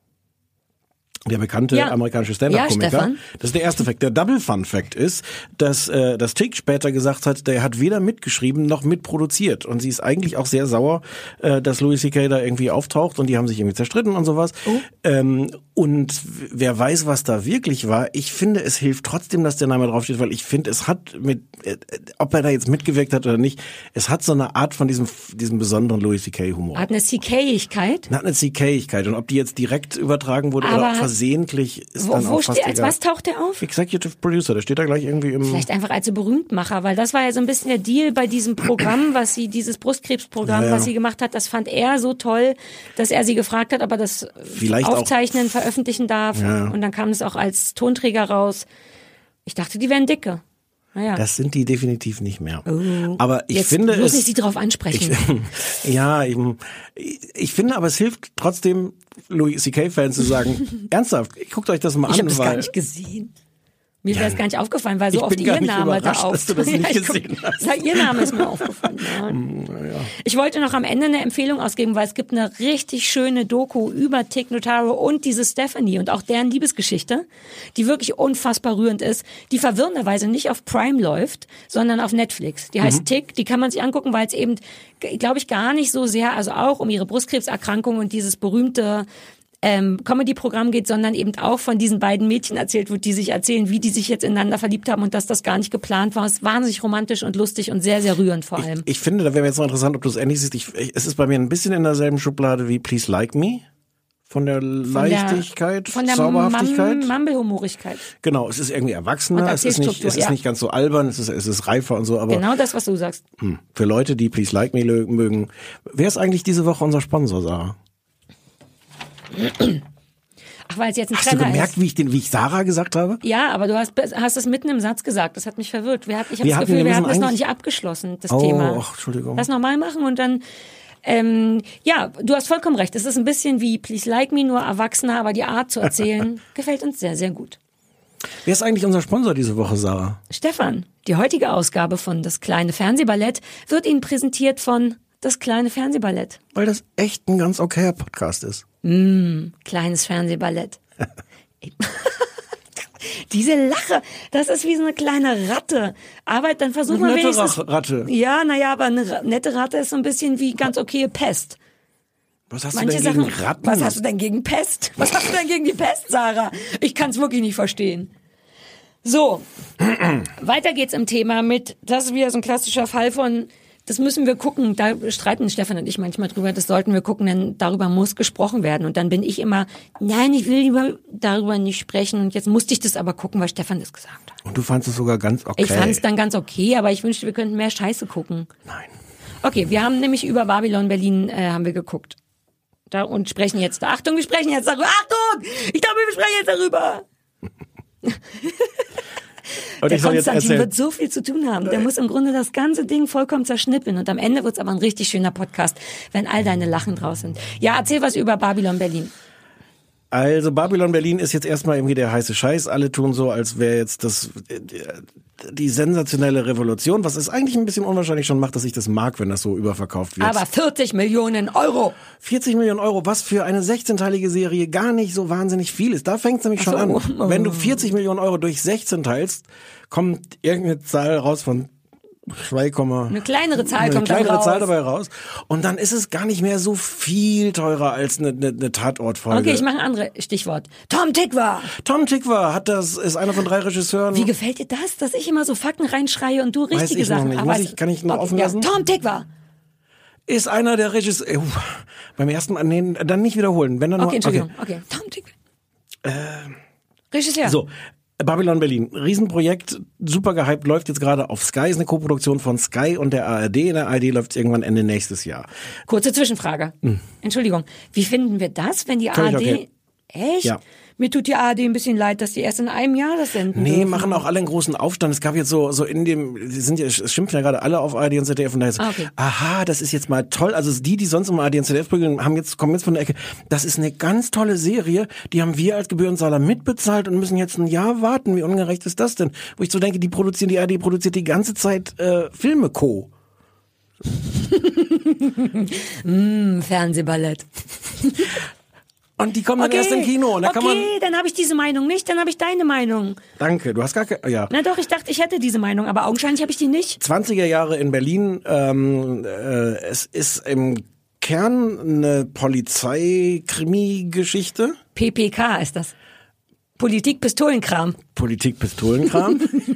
der bekannte Ja. amerikanische Stand-Up-Komiker. Ja, Stefan. Das ist der erste Fact. Der Double Fun Fact ist, dass äh, das Tick später gesagt hat, der hat weder mitgeschrieben noch mitproduziert. Und sie ist eigentlich auch sehr sauer, äh, dass Louis C K da irgendwie auftaucht und die haben sich irgendwie zerstritten und sowas. Oh. Ähm, und wer weiß, was da wirklich war. Ich finde, es hilft trotzdem, dass der Name draufsteht, weil ich finde, es hat mit, äh, ob er da jetzt mitgewirkt hat oder nicht, es hat so eine Art von diesem, diesem besonderen Louis C K-Humor. Hat eine C K-igkeit. Hat eine C K-igkeit. Und ob die jetzt direkt übertragen wurde Aber oder versehentlich, ist Wo, dann wo auch fast steht, als egal. was taucht der auf? Executive Producer, der steht da gleich irgendwie im... Vielleicht einfach als so Berühmtmacher, weil das war ja so ein bisschen der Deal bei diesem Programm, was sie, dieses Brustkrebsprogramm, Ja, ja. was sie gemacht hat, das fand er so toll, dass er sie gefragt hat, ob er das Vielleicht auch- aufzeichnen, veröffentlichen darf. Ja. Und dann kam es auch als Tonträger raus. Ich dachte, die wären dicke. Naja. Das sind die definitiv nicht mehr. Oh. Aber ich Jetzt finde muss es... ich sie drauf ansprechen. Ich, ja, eben. Ich, ich finde aber, es hilft trotzdem, Louis C K-Fans zu sagen, ernsthaft, guckt euch das mal Ich an, habe das weil... gar nicht gesehen. Mir wäre Ja. es gar nicht aufgefallen, weil so Ich oft bin gar ihr nicht Name da überrascht, auf. dass du das nicht Ja, ich guck- gesehen hast. Ja, ihr Name ist mir aufgefallen. Ja. Ich wollte noch am Ende eine Empfehlung ausgeben, weil es gibt eine richtig schöne Doku über Tick Notaro und diese Stephanie und auch deren Liebesgeschichte, die wirklich unfassbar rührend ist, die verwirrenderweise nicht auf Prime läuft, sondern auf Netflix. Die heißt Mhm. Tick, die kann man sich angucken, weil es eben, glaube ich, gar nicht so sehr, also auch um ihre Brustkrebserkrankung und dieses berühmte ähm, Comedy-Programm geht, sondern eben auch von diesen beiden Mädchen erzählt wird, die sich erzählen, wie die sich jetzt ineinander verliebt haben und dass das gar nicht geplant war. Es ist wahnsinnig romantisch und lustig und sehr, sehr rührend vor allem. Ich, ich finde, da wäre jetzt noch interessant, ob du es ähnlich siehst. Ich, ich, es ist bei mir ein bisschen in derselben Schublade wie Please Like Me. Von der Leichtigkeit, von der Zauberhaftigkeit. Mum- Mumble-Humorigkeit. Genau, es ist irgendwie erwachsener, Und es ist nicht, Erzählstruktur, es ist ja. nicht ganz so albern, es ist, es ist reifer und so, aber Genau das, was du sagst. hm, für Leute, die Please Like Me lö- mögen. Wer ist eigentlich diese Woche unser Sponsor, Sarah? Ach, weil es jetzt ein Hast du Trenner gemerkt, ist. wie ich den, wie ich Sarah gesagt habe? Ja, aber du hast, hast es mitten im Satz gesagt. Das hat mich verwirrt. Wir hatten, ich habe Wir das hatten- Gefühl, wir wir hatten müssen das noch eigentlich- nicht abgeschlossen, das Oh, Thema. ach, Entschuldigung. Lass nochmal machen und dann... Ähm, ja, du hast vollkommen recht. Es ist ein bisschen wie Please Like Me, nur erwachsener, aber die Art zu erzählen gefällt uns sehr, sehr gut. Wer ist eigentlich unser Sponsor diese Woche, Sarah? Stefan, die heutige Ausgabe von Das kleine Fernsehballett wird Ihnen präsentiert von Das kleine Fernsehballett. Weil das echt ein ganz okayer Podcast ist. Kleines Fernsehballett. Diese Lache, das ist wie so eine kleine Ratte. Aber dann versuch Eine mal nette wenigstens... Rach- Ratte. Ja, naja, aber eine Ra- nette Ratte ist so ein bisschen wie ganz okay Pest. Was hast Manche du denn gegen Sachen. Ratten? Was hast du denn gegen Pest? Was hast du denn gegen die Pest, Sarah? Ich kann es wirklich nicht verstehen. So, weiter geht's im Thema mit, das ist wieder so ein klassischer Fall von, das müssen wir gucken, da streiten Stefan und ich manchmal drüber, das sollten wir gucken, denn darüber muss gesprochen werden. Und dann bin ich immer, nein, ich will lieber darüber nicht sprechen und jetzt musste ich das aber gucken, weil Stefan das gesagt hat. Und du fandst es sogar ganz okay. Ich fand es dann ganz okay, aber ich wünschte, wir könnten mehr Scheiße gucken. Nein. Okay, wir haben nämlich über Babylon Berlin äh, haben wir geguckt. Da, und sprechen jetzt, Achtung, wir sprechen jetzt darüber. Achtung! Ich glaube, wir sprechen jetzt darüber. Und Der ich soll jetzt Konstantin erzählen. wird so viel zu tun haben. Der muss im Grunde das ganze Ding vollkommen zerschnippeln. Und am Ende wird's aber ein richtig schöner Podcast, wenn all deine Lachen draus sind. Ja, erzähl was über Babylon Berlin. Also Babylon Berlin ist jetzt erstmal irgendwie der heiße Scheiß. Alle tun so, als wäre jetzt das die sensationelle Revolution, was es eigentlich ein bisschen unwahrscheinlich schon macht, dass ich das mag, wenn das so überverkauft wird. Aber vierzig Millionen Euro. vierzig Millionen Euro, was für eine sechzehnteilige Serie gar nicht so wahnsinnig viel ist. Da fängt es nämlich schon Ach so. an. Wenn du vierzig Millionen Euro durch sechzehn teilst, kommt irgendeine Zahl raus von zwei, Eine kleinere Zahl eine kommt dann kleinere raus. Zahl dabei raus. Und dann ist es gar nicht mehr so viel teurer als eine, eine, eine Tatortfolge. Okay, ich mache ein anderes Stichwort. Tom Tykwer. Tom Tykwer hat das, ist einer von drei Regisseuren. Wie gefällt dir das, dass ich immer so Fakten reinschreie und du Weiß richtige ich noch Sachen? nicht. Aber Muss es- ich- kann ich noch okay, offen lassen? Ja, Tom Tykwer. Ist einer der Regisseure. Uh, beim ersten Mal, nee, dann nicht wiederholen. Wenn dann Okay, nur, Entschuldigung. Okay, Tom Tykwer. Äh, Regisseur. So, Babylon Berlin, Riesenprojekt, super gehypt, läuft jetzt gerade auf Sky, ist eine Koproduktion von Sky und der A R D. In der A R D läuft es irgendwann Ende nächstes Jahr. Kurze Zwischenfrage. Entschuldigung. Wie finden wir das, wenn die Völlig A R D... okay. Echt? Ja. Mir tut die A R D ein bisschen leid, dass die erst in einem Jahr das senden Nee, dürfen. machen auch alle einen großen Aufstand. Es gab jetzt so so in dem, die sind ja, es schimpfen ja gerade alle auf A R D und Z D F und da ist, Ah, okay. aha, das ist jetzt mal toll. Also die, die sonst immer A R D und Z D F prügeln, haben jetzt, kommen jetzt von der Ecke. Das ist eine ganz tolle Serie, die haben wir als Gebührenzahler mitbezahlt und müssen jetzt ein Jahr warten. Wie ungerecht ist das denn? Wo ich so denke, die produzieren, die A R D produziert die ganze Zeit äh, Filme Co. mm, Fernsehballett. Und die kommen dann Okay, erst im Kino. Und da okay, kann man. dann habe ich diese Meinung nicht, dann habe ich deine Meinung. Danke, du hast gar keine. Ja. Na doch, ich dachte, ich hätte diese Meinung, aber augenscheinlich habe ich die nicht. zwanziger Jahre in Berlin. Ähm, äh, es ist im Kern eine Polizei-Krimi-Geschichte. P P K ist das. Politik-Pistolenkram. Politik-Pistolenkram.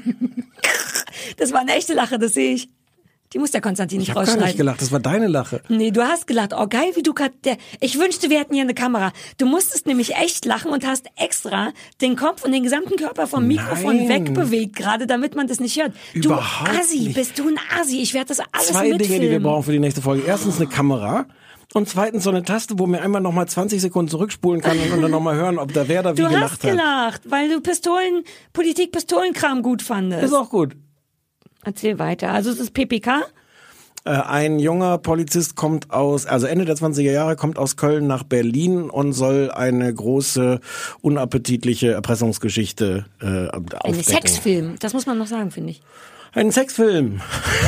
Das war eine echte Lache, das sehe ich. Die muss der Konstantin nicht Ich habe gar rausschneiden. nicht gelacht, das war deine Lache. Nee, du hast gelacht. Oh, geil, wie du gerade... Ich wünschte, wir hätten hier eine Kamera. Du musstest nämlich echt lachen und hast extra den Kopf und den gesamten Körper vom Mikrofon Nein. wegbewegt, gerade damit man das nicht hört. Überhaupt du Assi, nicht. bist du ein Assi. Ich werde das alles Zwei mitfilmen. Dinge, die wir brauchen für die nächste Folge. Erstens eine Kamera und zweitens so eine Taste, wo mir einmal nochmal zwanzig Sekunden zurückspulen kann und dann nochmal hören, ob da wer da wie Du gelacht hast hat. gelacht, weil du Pistolen, Politik-Pistolenkram gut fandest. Ist auch gut. Erzähl weiter. Also es ist P P K? Ein junger Polizist kommt aus, also Ende der zwanziger Jahre, kommt aus Köln nach Berlin und soll eine große, unappetitliche Erpressungsgeschichte äh, aufdecken. Ein Sexfilm, das muss man noch sagen, finde ich. Ein Sexfilm.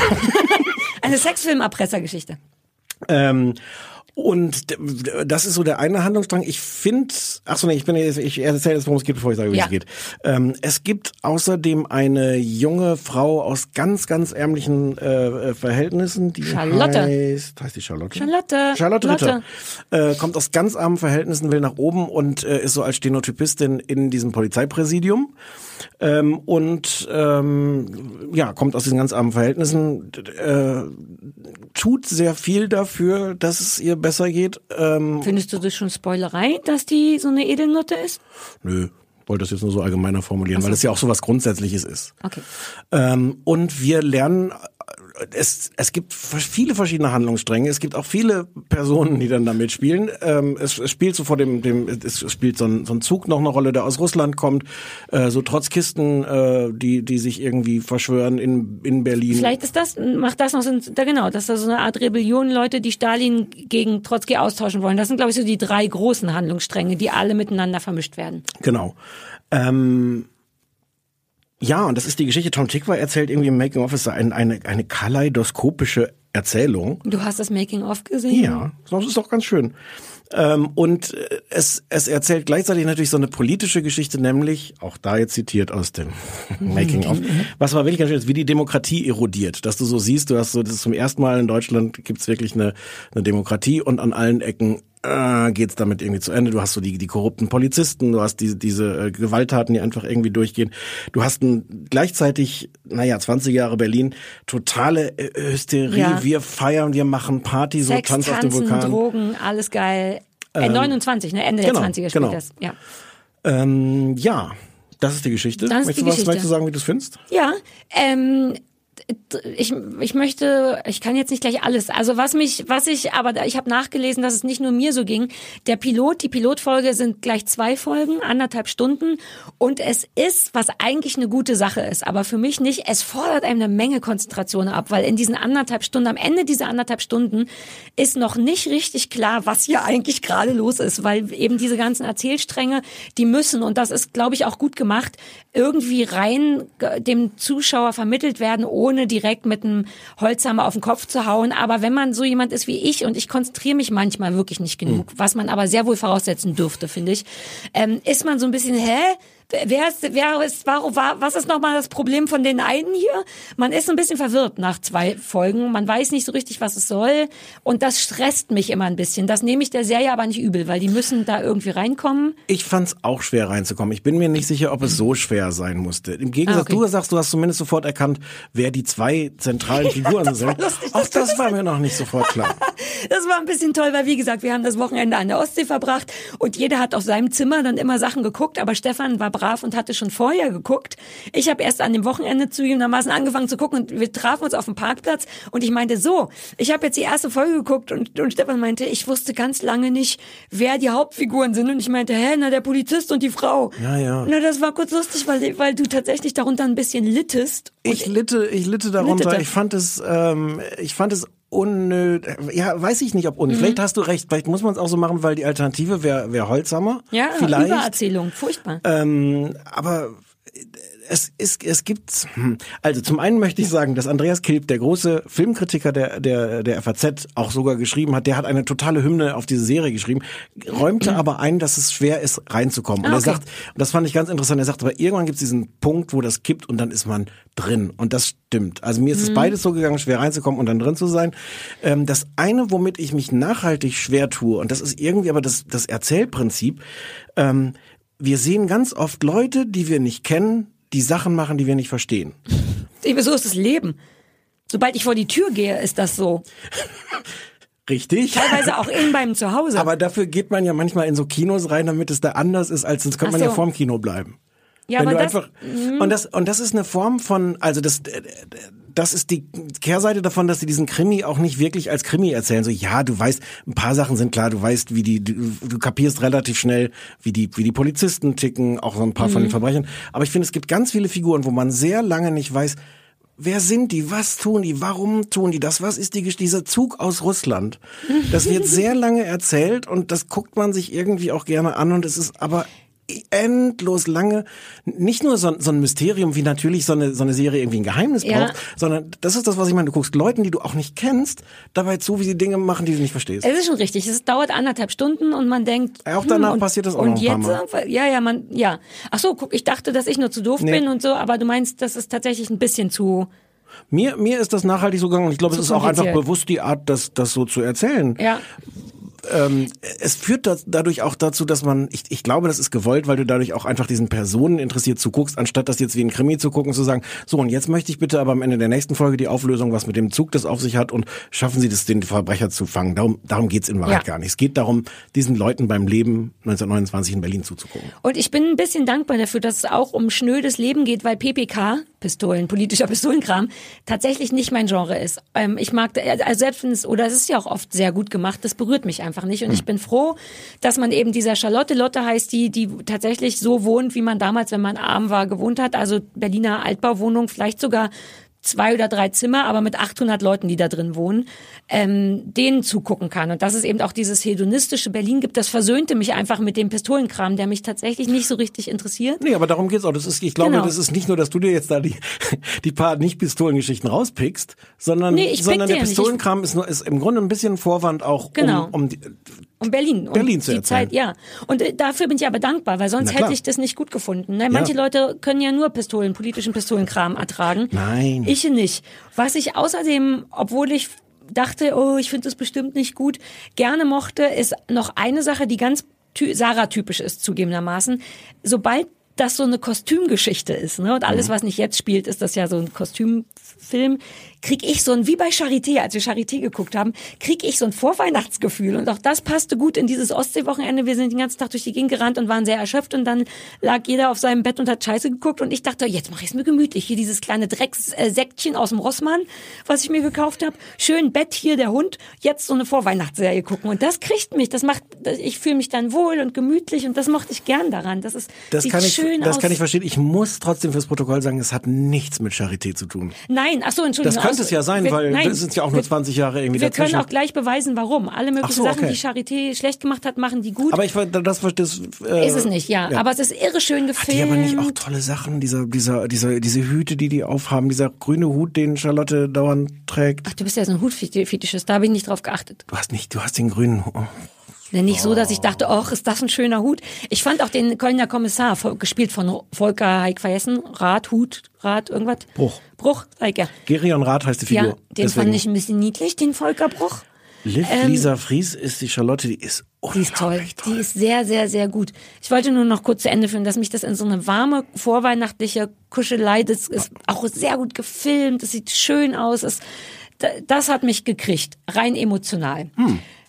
Eine Sexfilm-Erpressergeschichte. ähm, und d- das ist so der eine Handlungsstrang. Ich finde, ach so, nee, ich bin jetzt, ich erzähle jetzt, worum es geht, bevor ich sage, wie Ja. es geht. Ähm, es gibt außerdem eine junge Frau aus ganz, ganz ärmlichen äh, Verhältnissen, die Charlotte. heißt, heißt die Charlotte? Charlotte. Charlotte Ritter. Lotte. Äh, kommt aus ganz armen Verhältnissen, will nach oben und äh, ist so als Stenotypistin in diesem Polizeipräsidium. Ähm, und ähm, ja, kommt aus diesen ganz armen Verhältnissen, äh, tut sehr viel dafür, dass es ihr besser geht. Ähm, Findest du das schon Spoilerei, dass die so eine Edelnutte ist? nö, wollte das jetzt nur so allgemeiner formulieren, Ach so. weil es ja auch so was Grundsätzliches ist. Okay. Ähm, und wir lernen, es, es gibt viele verschiedene Handlungsstränge. Es gibt auch viele Personen, die dann da mitspielen. Ähm, es, es spielt so vor dem, dem es spielt so ein, so ein Zug noch eine Rolle, der aus Russland kommt. Äh, so Trotzkisten, äh, die, die sich irgendwie verschwören in, in Berlin. Vielleicht ist das, macht das noch so, da genau, dass da so eine Art Rebellion Leute, die Stalin gegen Trotzki austauschen wollen. Das sind, glaube ich, so die drei großen Handlungsstränge, die alle miteinander vermischt werden. Genau. Ähm, ja, und das ist die Geschichte. Tom Tykwer erzählt irgendwie im Making-of, es sei ein, eine, eine kaleidoskopische Erzählung. Du hast das Making-of gesehen? Ja, das ist doch ganz schön. Ähm, und es, es erzählt gleichzeitig natürlich so eine politische Geschichte, nämlich, auch da jetzt zitiert aus dem Making-of, was war wirklich ganz schön ist, wie die Demokratie erodiert. Dass du so siehst, du hast so, das ist zum ersten Mal in Deutschland gibt's wirklich eine, eine Demokratie und an allen Ecken äh, geht's damit irgendwie zu Ende. Du hast so die, die korrupten Polizisten, du hast diese, diese äh, Gewalttaten, die einfach irgendwie durchgehen. Du hast ein, gleichzeitig, naja, zwanzig Jahre Berlin, totale äh, Hysterie. Ja. Wir feiern, wir machen Party, so Sex, Tanz auf dem Tanzen, Vulkan. Drogen, alles geil. Äh, neunundzwanzig, ne? Ende genau, der zwanziger spielt genau. das. Ja. Ähm, ja, das ist die Geschichte. Das ist Möchtest die du was Geschichte. möchtest du sagen, wie du es findest? Ja, ähm, ich, ich möchte, ich kann jetzt nicht gleich alles. Also was mich, was ich, aber ich habe nachgelesen, dass es nicht nur mir so ging. Der Pilot, die Pilotfolge sind gleich zwei Folgen, anderthalb Stunden. Und es ist, was eigentlich eine gute Sache ist, aber für mich nicht. Es fordert einem eine Menge Konzentration ab, weil in diesen anderthalb Stunden, am Ende dieser anderthalb Stunden ist noch nicht richtig klar, was hier eigentlich gerade los ist, weil eben diese ganzen Erzählstränge, die müssen, und das ist, glaube ich, auch gut gemacht, irgendwie rein dem Zuschauer vermittelt werden, ohne direkt mit einem Holzhammer auf den Kopf zu hauen. Aber wenn man so jemand ist wie ich, und ich konzentriere mich manchmal wirklich nicht genug, was man aber sehr wohl voraussetzen dürfte, finde ich, ähm, ist man so ein bisschen, hä? Wer ist, wer ist, warum, war, was ist nochmal das Problem von den einen hier? Man ist ein bisschen verwirrt nach zwei Folgen. Man weiß nicht so richtig, was es soll. Und das stresst mich immer ein bisschen. Das nehme ich der Serie aber nicht übel, weil die müssen da irgendwie reinkommen. Ich fand's auch schwer reinzukommen. Ich bin mir nicht sicher, ob es so schwer sein musste. Im Gegensatz, Ah, okay. du sagst, du hast zumindest sofort erkannt, wer die zwei zentralen Figuren sind. lustig, Auch dass du das war mir noch nicht sofort klar. Das war ein bisschen toll, weil wie gesagt, wir haben das Wochenende an der Ostsee verbracht und jeder hat auf seinem Zimmer dann immer Sachen geguckt, aber Stefan war brav und hatte schon vorher geguckt. Ich habe erst an dem Wochenende zugegebenermaßen angefangen zu gucken und wir trafen uns auf dem Parkplatz und ich meinte so, ich habe jetzt die erste Folge geguckt und, und Stefan meinte, ich wusste ganz lange nicht, wer die Hauptfiguren sind und ich meinte, hä, na der Polizist und die Frau. Ja, ja. Na, das war kurz lustig, weil, weil du tatsächlich darunter ein bisschen littest. Ich litte, ich litte darunter. Littete. Ich fand es, ähm, ich fand es unnötig. Ja, weiß ich nicht, ob unnötig. Mhm. Vielleicht hast du recht. Vielleicht muss man es auch so machen, weil die Alternative wäre wär Holzhammer. Ja, vielleicht. Übererzählung, furchtbar. Ähm, aber es ist, es gibt, also zum einen möchte ich sagen, dass Andreas Kilp, der große Filmkritiker der, der, der F A Z, auch sogar geschrieben hat, der hat eine totale Hymne auf diese Serie geschrieben, räumte aber ein, dass es schwer ist, reinzukommen. Und ah, er okay. sagt, und das fand ich ganz interessant, er sagt, aber irgendwann gibt es diesen Punkt, wo das kippt und dann ist man drin. Und das stimmt. Also mir ist es mhm. beides so gegangen, schwer reinzukommen und dann drin zu sein. Ähm, das eine, womit ich mich nachhaltig schwer tue, und das ist irgendwie aber das, das Erzählprinzip, ähm, wir sehen ganz oft Leute, die wir nicht kennen, die Sachen machen, die wir nicht verstehen. So ist das Leben. Sobald ich vor die Tür gehe, ist das so. Richtig. Teilweise auch in beim Zuhause. Aber dafür geht man ja manchmal in so Kinos rein, damit es da anders ist, als sonst könnte man so. ja vorm Kino bleiben. Ja, Wenn aber du das, einfach, und das und das ist eine Form von, also das das ist die Kehrseite davon, dass sie diesen Krimi auch nicht wirklich als Krimi erzählen. So, ja, du weißt, ein paar Sachen sind klar, du weißt, wie die, du, du kapierst relativ schnell, wie die wie die Polizisten ticken, auch so ein paar mhm. von den Verbrechern. Aber ich finde, es gibt ganz viele Figuren, wo man sehr lange nicht weiß, wer sind die, was tun die, warum tun die das, was ist die, dieser Zug aus Russland. Das wird sehr lange erzählt und das guckt man sich irgendwie auch gerne an und es ist aber endlos lange, nicht nur so, so ein Mysterium, wie natürlich so eine, so eine Serie irgendwie ein Geheimnis ja. braucht, sondern das ist das, was ich meine, du guckst Leuten, die du auch nicht kennst, dabei zu, wie sie Dinge machen, die du nicht verstehst. Es ist schon richtig, es dauert anderthalb Stunden und man denkt... Auch danach hm, und, passiert das auch und noch ein paar jetzt, Mal. Ja, ja, man, ja. Ach so, guck, ich dachte, dass ich nur zu doof nee. bin und so, aber du meinst, das ist tatsächlich ein bisschen zu... Mir, mir ist das nachhaltig so gegangen und ich glaube, es ist auch einfach bewusst die Art, das, das so zu erzählen. Ja. Ähm, es führt das, dadurch auch dazu, dass man, ich, ich glaube, das ist gewollt, weil du dadurch auch einfach diesen Personen interessiert zuguckst, anstatt das jetzt wie ein Krimi zu gucken, zu sagen, so und jetzt möchte ich bitte aber am Ende der nächsten Folge die Auflösung, was mit dem Zug das auf sich hat und schaffen sie das, den Verbrecher zu fangen. Darum, darum geht's in Wahrheit ja. gar nicht. Es geht darum, diesen Leuten beim Leben neunzehnhundertneunundzwanzig in Berlin zuzugucken. Und ich bin ein bisschen dankbar dafür, dass es auch um schnödes Leben geht, weil P P K, Pistolen, politischer Pistolenkram, tatsächlich nicht mein Genre ist. Ähm, ich mag, also selbst wenn es, oder es ist ja auch oft sehr gut gemacht, das berührt mich einfach nicht und hm. ich bin froh, dass man eben dieser Charlotte Lotte heißt, die die tatsächlich so wohnt, wie man damals, wenn man arm war, gewohnt hat. Also Berliner Altbauwohnung, vielleicht sogar zwei oder drei Zimmer, aber mit achthundert Leuten, die da drin wohnen, ähm, denen zugucken kann. Und dass es eben auch dieses hedonistische Berlin gibt, das versöhnte mich einfach mit dem Pistolenkram, der mich tatsächlich nicht so richtig interessiert. Nee, aber darum geht's auch. Das ist, ich glaube, genau. das ist nicht nur, dass du dir jetzt da die, die paar Nicht-Pistolengeschichten rauspickst, sondern, nee, sondern der Pistolenkram ist, nur, ist im Grunde ein bisschen Vorwand auch, genau. um, um die, Um Berlin. Berlin und zu die erzählen. Zeit, ja. Und äh, dafür bin ich aber dankbar, weil sonst hätte ich das nicht gut gefunden. Ne? Manche ja. Leute können ja nur Pistolen, politischen Pistolenkram ertragen. Nein. Ich nicht. Was ich außerdem, obwohl ich dachte, oh, ich finde das bestimmt nicht gut, gerne mochte, ist noch eine Sache, die ganz ty- Sarah-typisch ist, zugegebenermaßen. Sobald das so eine Kostümgeschichte ist, ne? Und alles, mhm. was nicht jetzt spielt, ist das ja so ein Kostümfilm, krieg ich so ein, wie bei Charité, als wir Charité geguckt haben, krieg ich so ein Vorweihnachtsgefühl. Und auch das passte gut in dieses Ostseewochenende. Wir sind den ganzen Tag durch die Gegend gerannt und waren sehr erschöpft und dann lag jeder auf seinem Bett und hat Scheiße geguckt und ich dachte, jetzt mache ich es mir gemütlich. Hier dieses kleine Dreckssäckchen aus dem Rossmann, was ich mir gekauft habe. Schön Bett, hier der Hund, jetzt so eine Vorweihnachtsserie gucken. Und das kriegt mich, das macht, ich fühle mich dann wohl und gemütlich und das mochte ich gern daran. Das ist, das sieht kann ich, schön das aus. kann ich verstehen. Ich muss trotzdem fürs Protokoll sagen, es hat nichts mit Charité zu tun. Nein, ach so, Entschuldigung. Das könnte es ja sein, wir, weil nein, das sind ja auch nur zwanzig Jahre irgendwie wir dazwischen. können auch gleich beweisen, warum. Alle möglichen so, Sachen, okay. die Charité schlecht gemacht hat, machen die gut. Aber ich das, das, das äh, ist es nicht, ja. ja. Aber es ist irre schön gefilmt. Hat die aber nicht auch tolle Sachen, dieser, dieser, dieser, diese Hüte, die die aufhaben, dieser grüne Hut, den Charlotte dauernd trägt. Ach, du bist ja so ein Hutfetischist, da habe ich nicht drauf geachtet. Du hast nicht, du hast den grünen Hut. Oh. Nicht so, dass ich dachte, ach, ist das ein schöner Hut. Ich fand auch den Kölner Kommissar, gespielt von Volker Heik vergessen, Rath, Hut, Rath, irgendwas. Bruch. Bruch, Heike. Gerion Rath heißt die Figur. Ja, den Deswegen. fand ich ein bisschen niedlich, den Volker Bruch. Liv Ähm, Lisa Fries ist die Charlotte, die ist Die ist toll. unglaublich toll. Die ist sehr, sehr, sehr gut. Ich wollte nur noch kurz zu Ende führen, dass mich das in so eine warme, vorweihnachtliche Kuschelei, das ist auch sehr gut gefilmt, das sieht schön aus, es, das hat mich gekriegt, rein emotional. Hm.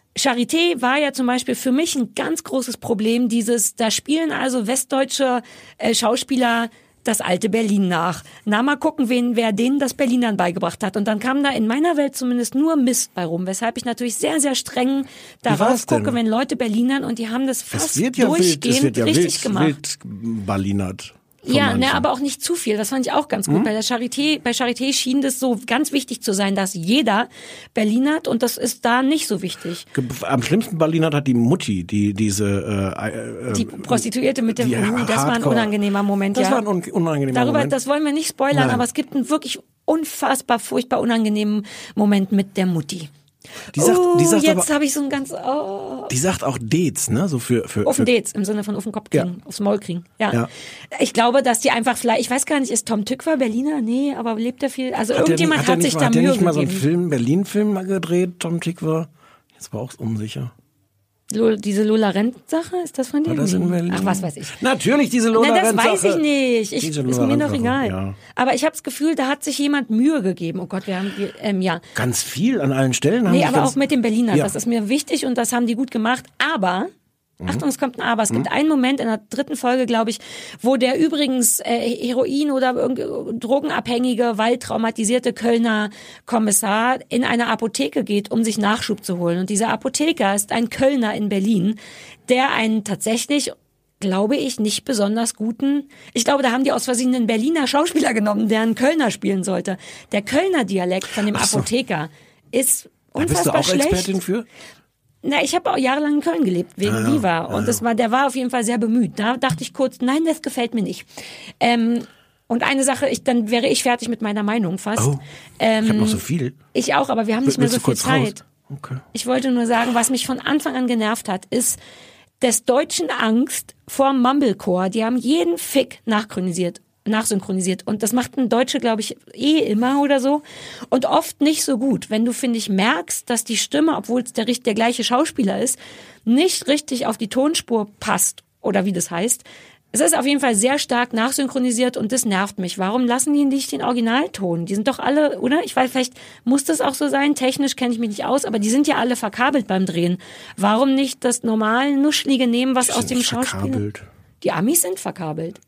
Charité war ja zum Beispiel für mich ein ganz großes Problem, dieses, da spielen also westdeutsche äh, Schauspieler das alte Berlin nach. Na, mal gucken, wen, wer denen das Berlinern beigebracht hat. Und dann kam da in meiner Welt zumindest nur Mist bei rum, weshalb ich natürlich sehr, sehr streng darauf gucke, wenn Leute Berlinern, und die haben das fast es wird ja durchgehend wild, es wird ja richtig wild, gemacht. Wild Berlinert. Ja, ne, aber auch nicht zu viel. Das fand ich auch ganz gut. Mhm. Bei der Charité, bei Charité schien das so ganz wichtig zu sein, dass jeder Berlinert, und das ist da nicht so wichtig. Am schlimmsten Berlinert hat die Mutti, die diese äh, äh, die Prostituierte mit dem uh, das war ein unangenehmer Moment. Das ja. war ein un- unangenehmer Darüber, Moment. Das wollen wir nicht spoilern, Nein. aber es gibt einen wirklich unfassbar furchtbar unangenehmen Moment mit der Mutti. Die sagt, oh, die sagt jetzt aber, habe ich so ein ganz oh. Die sagt auch Dez, ne? So für für auf den für Dates im Sinne von auf den Kopf kriegen, Ja. aufs Maul kriegen. Ja. Ja. Ich glaube, dass die einfach vielleicht, ich weiß gar nicht, ist Tom Tykwer Berliner? Nee, aber lebt er viel? Also Hat der irgendjemand nicht- hat, hat der sich nicht, da hat der Mühe nicht mal so einen gegeben. Film, Berlin-Film mal gedreht, Tom Tykwer? Jetzt war auch unsicher. Lo, diese Lola Rent-Sache, ist das von dir? War das in Berlin? Ach, was weiß ich. Natürlich, diese Lola Nein, das Rent-Sache. weiß ich nicht. Ich, Diese ist Lola mir doch Rent-Sache, egal. ja. Aber ich habe das Gefühl, da hat sich jemand Mühe gegeben. Oh Gott, wir haben, wir, ähm, ja. Ganz viel an allen Stellen. Haben Nee, die aber ganz, auch mit den Berlinern. Ja. Das ist mir wichtig und das haben die gut gemacht. Aber, Mhm. Achtung, es kommt ein Aber. Es gibt einen Moment in der dritten Folge, glaube ich, wo der übrigens äh, Heroin- oder irgend- drogenabhängige, waldtraumatisierte Kölner Kommissar in eine Apotheke geht, um sich Nachschub zu holen. Und dieser Apotheker ist ein Kölner in Berlin, der einen tatsächlich, glaube ich, nicht besonders guten, ich glaube, da haben die aus Versehen einen Berliner Schauspieler genommen, der einen Kölner spielen sollte. Der Kölner Dialekt von dem Ach so. Apotheker ist Da bist du unfassbar auch schlecht. Expertin für? Na, ich habe auch jahrelang in Köln gelebt, wegen Ah, ja. Viva. Und Ah, ja. das war, der war auf jeden Fall sehr bemüht. Da dachte ich kurz, nein, das gefällt mir nicht. Ähm, und eine Sache, ich, dann wäre ich fertig mit meiner Meinung fast. Oh, ähm, ich habe noch so viel. Ich auch, aber wir haben nicht mehr Willst so du viel kurz raus? Zeit. Okay. Ich wollte nur sagen, was mich von Anfang an genervt hat, ist des Deutschen Angst vor Mumblecore. Die haben jeden Fick nachchronisiert, nachsynchronisiert. Und das machten Deutsche, glaube ich, eh immer oder so. Und oft nicht so gut. Wenn du, finde ich, merkst, dass die Stimme, obwohl es der, der gleiche Schauspieler ist, nicht richtig auf die Tonspur passt. Oder wie das heißt. Es ist auf jeden Fall sehr stark nachsynchronisiert und das nervt mich. Warum lassen die nicht den Originalton? Die sind doch alle, oder? Ich weiß, vielleicht muss das auch so sein. Technisch kenne ich mich nicht aus, aber die sind ja alle verkabelt beim Drehen. Warum nicht das normale Nuschlige nehmen, was Die aus sind dem nicht Schauspiel? verkabelt. Die Amis sind verkabelt.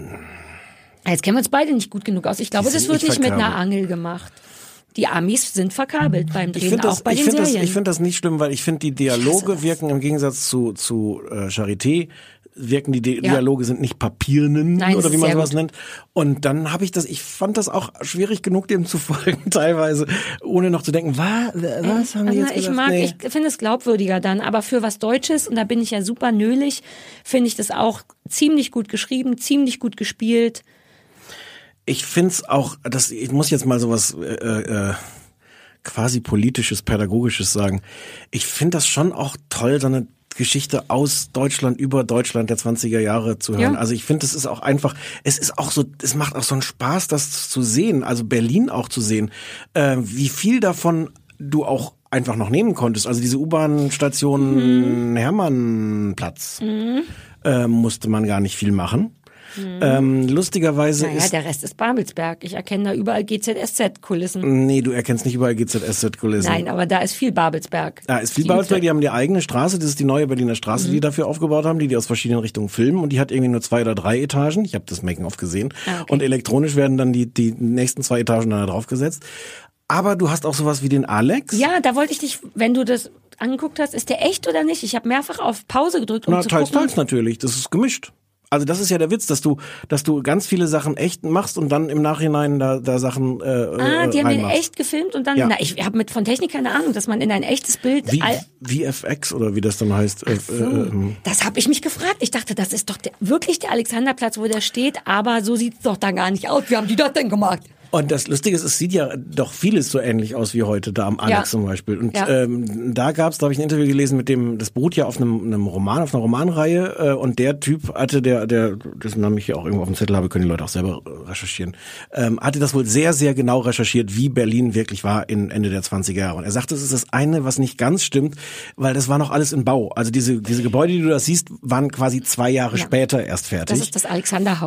Jetzt kennen wir uns beide nicht gut genug aus. Ich glaube, Die das sind wird nicht nicht mit einer verkabelt. Angel gemacht. Die Amis sind verkabelt beim Ich Drehen, finde auch das, bei ich den finde das, Serien. ich finde das nicht schlimm, weil ich finde, die Dialoge das. wirken im Gegensatz zu, zu äh, Charité, wirken die Di- Ja. Dialoge sind nicht papiernen Nein, das oder wie ist man sehr sowas gut. nennt. Und dann habe ich das, ich fand das auch schwierig genug, dem zu folgen, teilweise, ohne noch zu denken, was, was haben die Also jetzt ich gesagt? mag, Nee. ich finde es glaubwürdiger dann, aber für was Deutsches, und da bin ich ja super nölig, finde ich das auch ziemlich gut geschrieben, ziemlich gut gespielt. Ich find's auch, das, ich muss jetzt mal sowas äh, äh, quasi politisches, pädagogisches sagen. Ich finde das schon auch toll, so eine Geschichte aus Deutschland über Deutschland der zwanziger Jahre zu hören. Ja. Also ich finde, es ist auch einfach, es ist auch so, es macht auch so einen Spaß, das zu sehen, also Berlin auch zu sehen, äh, wie viel davon du auch einfach noch nehmen konntest. Also diese U-Bahn-Station Mhm. Hermannplatz äh, musste man gar nicht viel machen. Ähm, lustigerweise Naja, ist der Rest ist Babelsberg. Ich erkenne da überall G Z S Z-Kulissen. Nee, du erkennst nicht überall G Z S Z-Kulissen. Nein, aber da ist viel Babelsberg. Da ist viel Babelsberg, die haben die eigene Straße, das ist die neue Berliner Straße, Mhm. die die dafür aufgebaut haben, die die aus verschiedenen Richtungen filmen und die hat irgendwie nur zwei oder drei Etagen, ich habe das Making-of gesehen, Ah, okay. und elektronisch werden dann die, die nächsten zwei Etagen dann da draufgesetzt. Aber du hast auch sowas wie den Alex. Ja, da wollte ich dich, wenn du das angeguckt hast, ist der echt oder nicht? Ich habe mehrfach auf Pause gedrückt, um Na, zu teils, gucken. teils natürlich, das ist gemischt. Also das ist ja der Witz, dass du, dass du ganz viele Sachen echt machst und dann im Nachhinein da, da Sachen äh, Ah, die haben den reinmachst. echt gefilmt und dann, Ja. na, ich habe mit von Technik keine Ahnung, dass man in ein echtes Bild Wie, all, V F X oder wie das dann heißt. Äh, so, äh, ähm, das habe ich mich gefragt. Ich dachte, das ist doch der, wirklich der Alexanderplatz, wo der steht, aber so sieht's doch da gar nicht aus. Wie haben die das denn gemacht? Und das Lustige ist, es sieht ja doch vieles so ähnlich aus wie heute, da am Alex Ja. zum Beispiel. Und Ja. ähm, da gab's, da habe ich ein Interview gelesen mit dem, das beruht ja auf einem, einem Roman, auf einer Romanreihe. Äh, und der Typ hatte, der, der, dessen Namen ich hier auch irgendwo auf dem Zettel habe, können die Leute auch selber äh, recherchieren, ähm, hatte das wohl sehr, sehr genau recherchiert, wie Berlin wirklich war in Ende der zwanziger Jahre. Und er sagte, es ist das eine, was nicht ganz stimmt, weil das war noch alles in Bau. Also diese, diese Gebäude, die du da siehst, waren quasi zwei Jahre Ja. später erst fertig. Das ist das Alexanderhaus.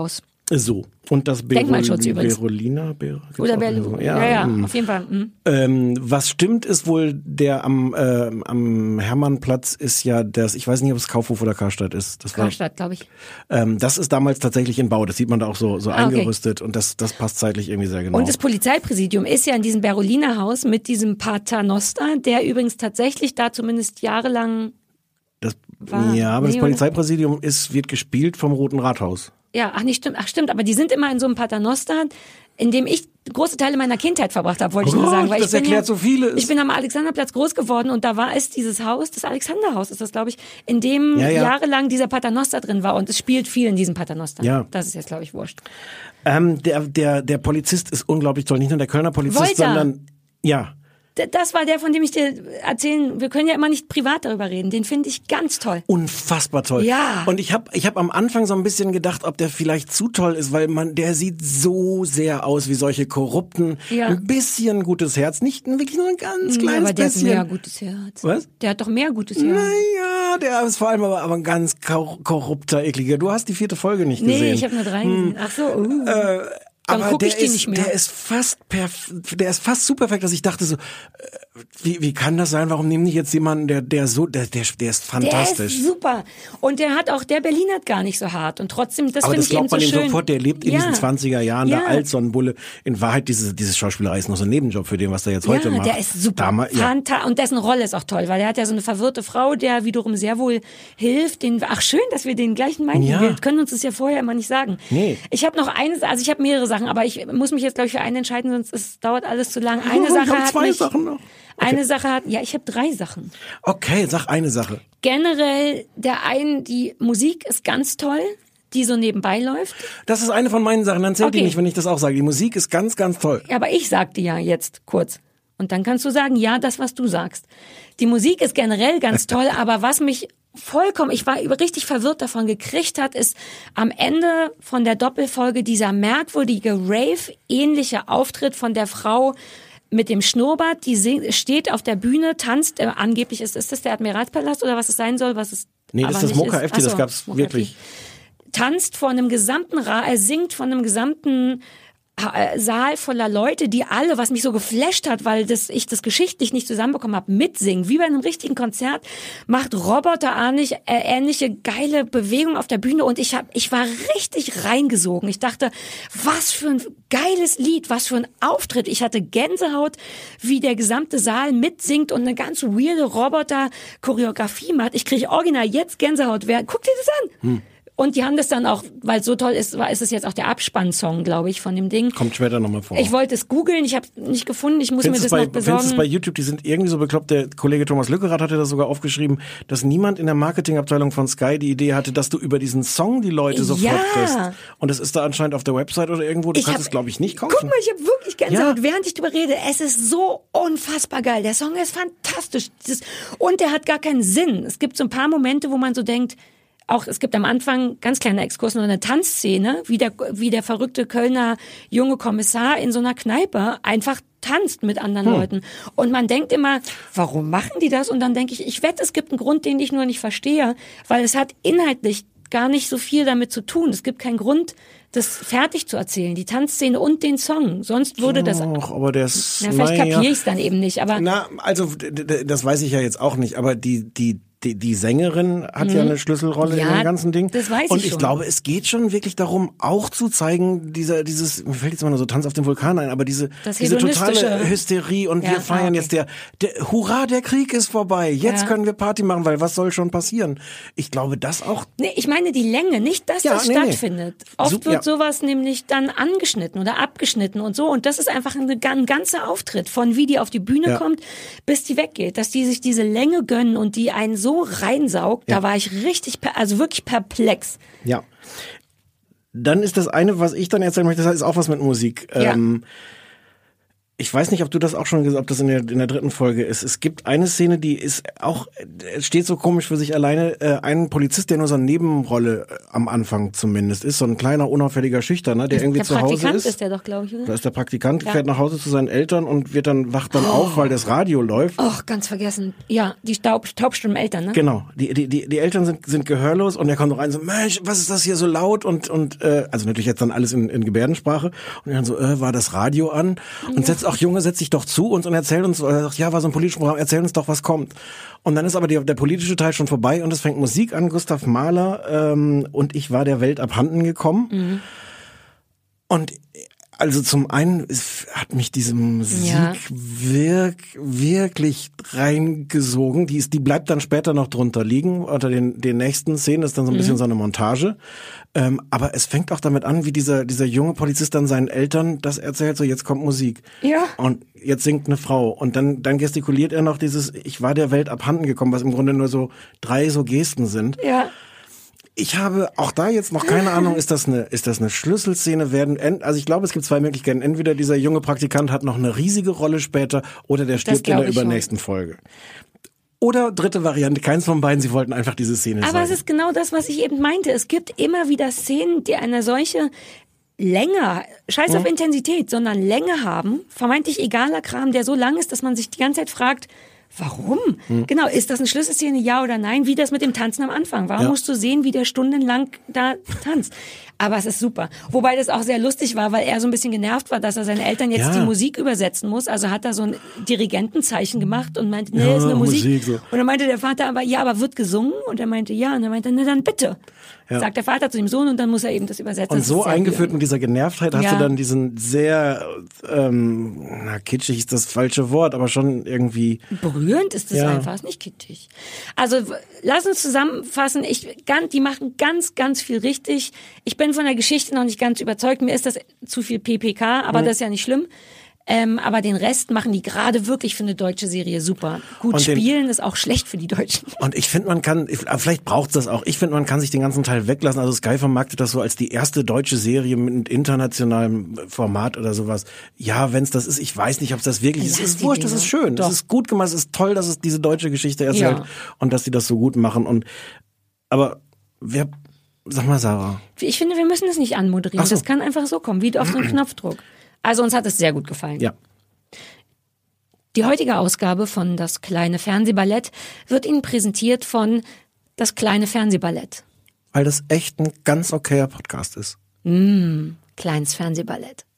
So. Und das Denkmalschutz Berol- übrigens. Berolina? Ber- Oder Berlin. Ja, ja, ja, auf jeden Fall. Mhm. Ähm, was stimmt, ist wohl, der am, äh, am Hermannplatz ist ja das, ich weiß nicht, ob es Kaufhof oder Karstadt ist. Das war, Karstadt, glaube ich. ähm, das ist damals tatsächlich in Bau. Das sieht man da auch so, so Ah, okay. eingerüstet und das, das passt zeitlich irgendwie sehr genau. Und das Polizeipräsidium ist ja in diesem Beroliner Haus mit diesem Paternoster, der übrigens tatsächlich da zumindest jahrelang das, war. ja, aber Nee, das oder? Polizeipräsidium ist, wird gespielt vom Roten Rathaus. Ja, ach nicht stimmt, ach stimmt, aber die sind immer in so einem Paternoster, in dem ich große Teile meiner Kindheit verbracht habe, wollte ich Oh nur sagen. Gott, Weil das ich bin erklärt ja, so vieles. Ich bin am Alexanderplatz groß geworden und da war es dieses Haus, das Alexanderhaus ist das, glaube ich, in dem Ja, ja. jahrelang dieser Paternoster drin war und es spielt viel in diesem Paternoster. Ja. Das ist jetzt, glaube ich, wurscht. Ähm, der, der, der Polizist ist unglaublich toll. Nicht nur der Kölner Polizist, Wolter. sondern, ja. D- Das war der, von dem ich dir erzählen, wir können ja immer nicht privat darüber reden, den finde ich ganz toll. Unfassbar toll. Ja. Und ich habe ich hab am Anfang so ein bisschen gedacht, ob der vielleicht zu toll ist, weil man, der sieht so sehr aus wie solche Korrupten. Ja. Ein bisschen gutes Herz, nicht ein- wirklich nur ein ganz Ja, kleines aber der bisschen. hat mehr gutes Herz. Was? Der hat doch mehr gutes Herz. Naja, der ist vor allem aber, aber ein ganz kor- korrupter, ekliger. Du hast die vierte Folge nicht Nee, gesehen. ich habe nur drei gesehen. Ach so, uh. Äh, Dann aber guck der ich die ist, nicht mehr. der ist fast perf der ist fast so perfekt, dass ich dachte so, äh, wie, wie kann das sein? Warum nehmen die jetzt jemanden, der, der so, der, der, der ist fantastisch. Der ist super. Und der hat auch, der berlinert gar nicht so hart. Und trotzdem, das Aber finde das ich eben glaubt man so ihm schön. sofort, der lebt in Ja. diesen zwanziger Jahren Ja. da als so ein Bulle. In Wahrheit, diese, dieses Schauspielerei ist noch so ein Nebenjob für den, was der jetzt heute Ja, macht. der ist super. Damals, ja. Fanta- Und dessen Rolle ist auch toll, weil er hat ja so eine verwirrte Frau, der wiederum sehr wohl hilft. Den, ach schön, dass wir den gleichen meinen. Ja. Wir können uns das ja vorher immer nicht sagen. Nee. Ich habe noch eine, also ich habe mehrere Sachen, aber ich muss mich jetzt, glaube ich, für eine entscheiden, sonst es dauert alles zu lang. Eine Oh, Sache ich hab hat zwei mich, Sachen noch. Eine Sache hat, ja, ich habe drei Sachen. Okay, sag eine Sache. Generell, der einen, die Musik ist ganz toll, die so nebenbei läuft. Das ist eine von meinen Sachen, dann zählt die Okay. nicht, wenn ich das auch sage. Die Musik ist ganz, ganz toll. Ja, aber ich sagte ja jetzt kurz. Und dann kannst du sagen, ja, das, was du sagst. Die Musik ist generell ganz toll, aber was mich vollkommen, ich war über- richtig verwirrt davon gekriegt hat, ist am Ende von der Doppelfolge dieser merkwürdige Rave-ähnliche Auftritt von der Frau mit dem Schnurrbart, die sing, steht auf der Bühne, tanzt, äh, angeblich ist, ist das der Admiralspalast oder was es sein soll, was es Nee, das aber ist das nicht Mocha F T, das Ach so, gab's Mocha wirklich. F T. Tanzt vor einem gesamten Ra er singt von einem gesamten äh, Saal voller Leute, die alle, was mich so geflasht hat, weil das, ich das geschichtlich nicht zusammenbekommen habe, mitsingen, wie bei einem richtigen Konzert, macht roboterähnlich äh, ähnliche geile Bewegungen auf der Bühne und ich hab, ich war richtig reingesogen. Ich dachte, was für ein geiles Lied, was für ein Auftritt. Ich hatte Gänsehaut, wie der gesamte Saal mitsingt und eine ganz weirde Roboter-Choreografie macht. Ich kriege original jetzt Gänsehaut. Wer, guck dir das an! Hm. Und die haben das dann auch, weil es so toll ist, war ist es jetzt auch der Abspannsong, glaube ich, von dem Ding. Kommt später nochmal vor. Ich wollte es googeln, ich habe es nicht gefunden, ich muss Findest mir es das bei, noch findest besorgen. es bei YouTube, die sind irgendwie so bekloppt, der Kollege Thomas Lückerath hatte das sogar aufgeschrieben, dass niemand in der Marketingabteilung von Sky die Idee hatte, dass du über diesen Song die Leute sofort Ja. kriegst. Und es ist da anscheinend auf der Website oder irgendwo, du Ich kannst hab- es glaube ich nicht kaufen. Guck mal, ich habe wirklich Gänsehaut, Ja. während ich drüber rede. Es ist so unfassbar geil. Der Song ist fantastisch. Das, und der hat gar keinen Sinn. Es gibt so ein paar Momente, wo man so denkt, auch es gibt am Anfang ganz kleine Exkurs, nur eine Tanzszene, wie der, wie der verrückte Kölner junge Kommissar in so einer Kneipe einfach tanzt mit anderen Leuten. Und man denkt immer, warum machen die das? Und dann denke ich, ich wette, es gibt einen Grund, den ich nur nicht verstehe, weil es hat inhaltlich gar nicht so viel damit zu tun. Es gibt keinen Grund, das fertig zu erzählen, die Tanzszene und den Song. Sonst würde das... Och, aber der ist, Ja, vielleicht naja. kapiere ich es dann eben nicht, aber... Na, also d- d- das weiß ich ja jetzt auch nicht, aber die die die, die Sängerin hat ja eine Schlüsselrolle Ja, in dem ganzen Ding. das weiß ich Und ich schon. glaube, es geht schon wirklich darum, auch zu zeigen, dieser dieses mir fällt jetzt mal nur so Tanz auf dem Vulkan ein, aber diese Das diese totale hedonistische- Hysterie und Ja, wir feiern ah, okay. jetzt der, der Hurra, der Krieg ist vorbei. Jetzt Ja. können wir Party machen, weil was soll schon passieren? Ich glaube, das auch. Nee, ich meine die Länge, nicht, dass Ja, das nee, nee. stattfindet. Oft Sup- wird ja. sowas nämlich dann angeschnitten oder abgeschnitten und so. Und das ist einfach ein, ein ganzer Auftritt, von wie die auf die Bühne Ja. kommt, bis die weggeht. Dass die sich diese Länge gönnen und die einen so reinsaugt, Ja. da war ich richtig, per- also wirklich perplex. Ja. Dann ist das eine, was ich dann erzählen möchte, das ist auch was mit Musik. Ja. Ähm, Ich weiß nicht, ob du das auch schon gesagt hast, ob das in der, in der dritten Folge ist. Es gibt eine Szene, die ist auch, steht so komisch für sich alleine. Äh, ein Polizist, der nur so eine Nebenrolle äh, am Anfang zumindest ist, so ein kleiner, unauffälliger Schüchterner, der irgendwie der zu Hause ist. Der Praktikant ist der doch, glaube ich, oder? Da ist der Praktikant, ja. fährt nach Hause zu seinen Eltern und wird dann, wacht dann oh. auf, weil das Radio läuft. Och, ganz vergessen. Ja, die Taub, taubstummen Eltern, ne? Genau. Die, die, die, die Eltern sind, sind gehörlos und er kommt rein so, Mensch, was ist das hier so laut? Und, und, äh, also natürlich jetzt dann alles in, in Gebärdensprache. Und dann so, äh, war das Radio an? Und ja. setzt auch, Junge, setz dich doch zu uns und erzähl uns, er sagt, ja, war so ein politisches Programm, erzähl uns doch, was kommt. Und dann ist aber die, der politische Teil schon vorbei und es fängt Musik an, Gustav Mahler, ähm, und ich war der Welt abhanden gekommen. Mhm. Und also zum einen ist, hat mich diese Musik ja. wirk, wirklich reingesogen. Die ist, die bleibt dann später noch drunter liegen. Unter den, den nächsten Szenen ist dann so ein mhm. bisschen so eine Montage. Ähm, aber es fängt auch damit an, wie dieser, dieser junge Polizist dann seinen Eltern das erzählt, so jetzt kommt Musik. Ja. Und jetzt singt eine Frau. Und dann, dann gestikuliert er noch dieses, ich war der Welt abhanden gekommen, was im Grunde nur so drei so Gesten sind. Ja. Ich habe auch da jetzt noch keine Ahnung, ist das eine, ist das eine Schlüsselszene? Werden, also ich glaube, es gibt zwei Möglichkeiten. Entweder dieser junge Praktikant hat noch eine riesige Rolle später oder der stirbt in der übernächsten Folge. Oder dritte Variante, keins von beiden, sie wollten einfach diese Szene Aber zeigen. es ist genau das, was ich eben meinte. Es gibt immer wieder Szenen, die eine solche Länge, scheiß auf hm. Intensität, sondern Länge haben, vermeintlich egaler Kram, der so lang ist, dass man sich die ganze Zeit fragt, warum? Hm. Genau, ist das eine Schlüsselszene, ja oder nein? Wie das mit dem Tanzen am Anfang. Warum ja. musst du sehen, wie der stundenlang da tanzt? Aber es ist super. Wobei das auch sehr lustig war, weil er so ein bisschen genervt war, dass er seinen Eltern jetzt ja. die Musik übersetzen muss. Also hat er so ein Dirigentenzeichen gemacht und meinte, nee, ja, ist eine Musik. Musik so. Und dann meinte der Vater aber, ja, aber wird gesungen? Und er meinte, ja. Und er meinte, na dann bitte. Ja. Sagt der Vater zu dem Sohn und dann muss er eben das übersetzen. Und das so eingeführt mit dieser Genervtheit hast ja. du dann diesen sehr, ähm, na kitschig ist das falsche Wort, aber schon irgendwie... Berührend ist das ja. einfach, ist nicht kitschig. Also lass uns zusammenfassen, ich, ganz, die machen ganz, ganz viel richtig. Ich bin von der Geschichte noch nicht ganz überzeugt, mir ist das zu viel P P K, aber mhm. das ist ja nicht schlimm. Ähm, aber den Rest machen die gerade wirklich für eine deutsche Serie super. Gut und spielen den, ist auch schlecht für die Deutschen. Und ich finde, man kann, vielleicht braucht's das auch, ich finde, man kann sich den ganzen Teil weglassen. Also Sky vermarktet das so als die erste deutsche Serie mit internationalem Format oder sowas. Ja, wenn's das ist, ich weiß nicht, ob es das wirklich ist. Es ist wurscht, das ist schön, das ist gut gemacht, es ist toll, dass es diese deutsche Geschichte erzählt ja. und dass die das so gut machen. Und aber wer, sag mal Sarah. Ich finde, wir müssen das nicht anmoderieren. So. Das kann einfach so kommen, wie auf so einen Knopfdruck. Also uns hat es sehr gut gefallen. Ja. Die heutige Ausgabe von Das kleine Fernsehballett wird Ihnen präsentiert von Das kleine Fernsehballett. Weil das echt ein ganz okayer Podcast ist. Mm, kleines Fernsehballett.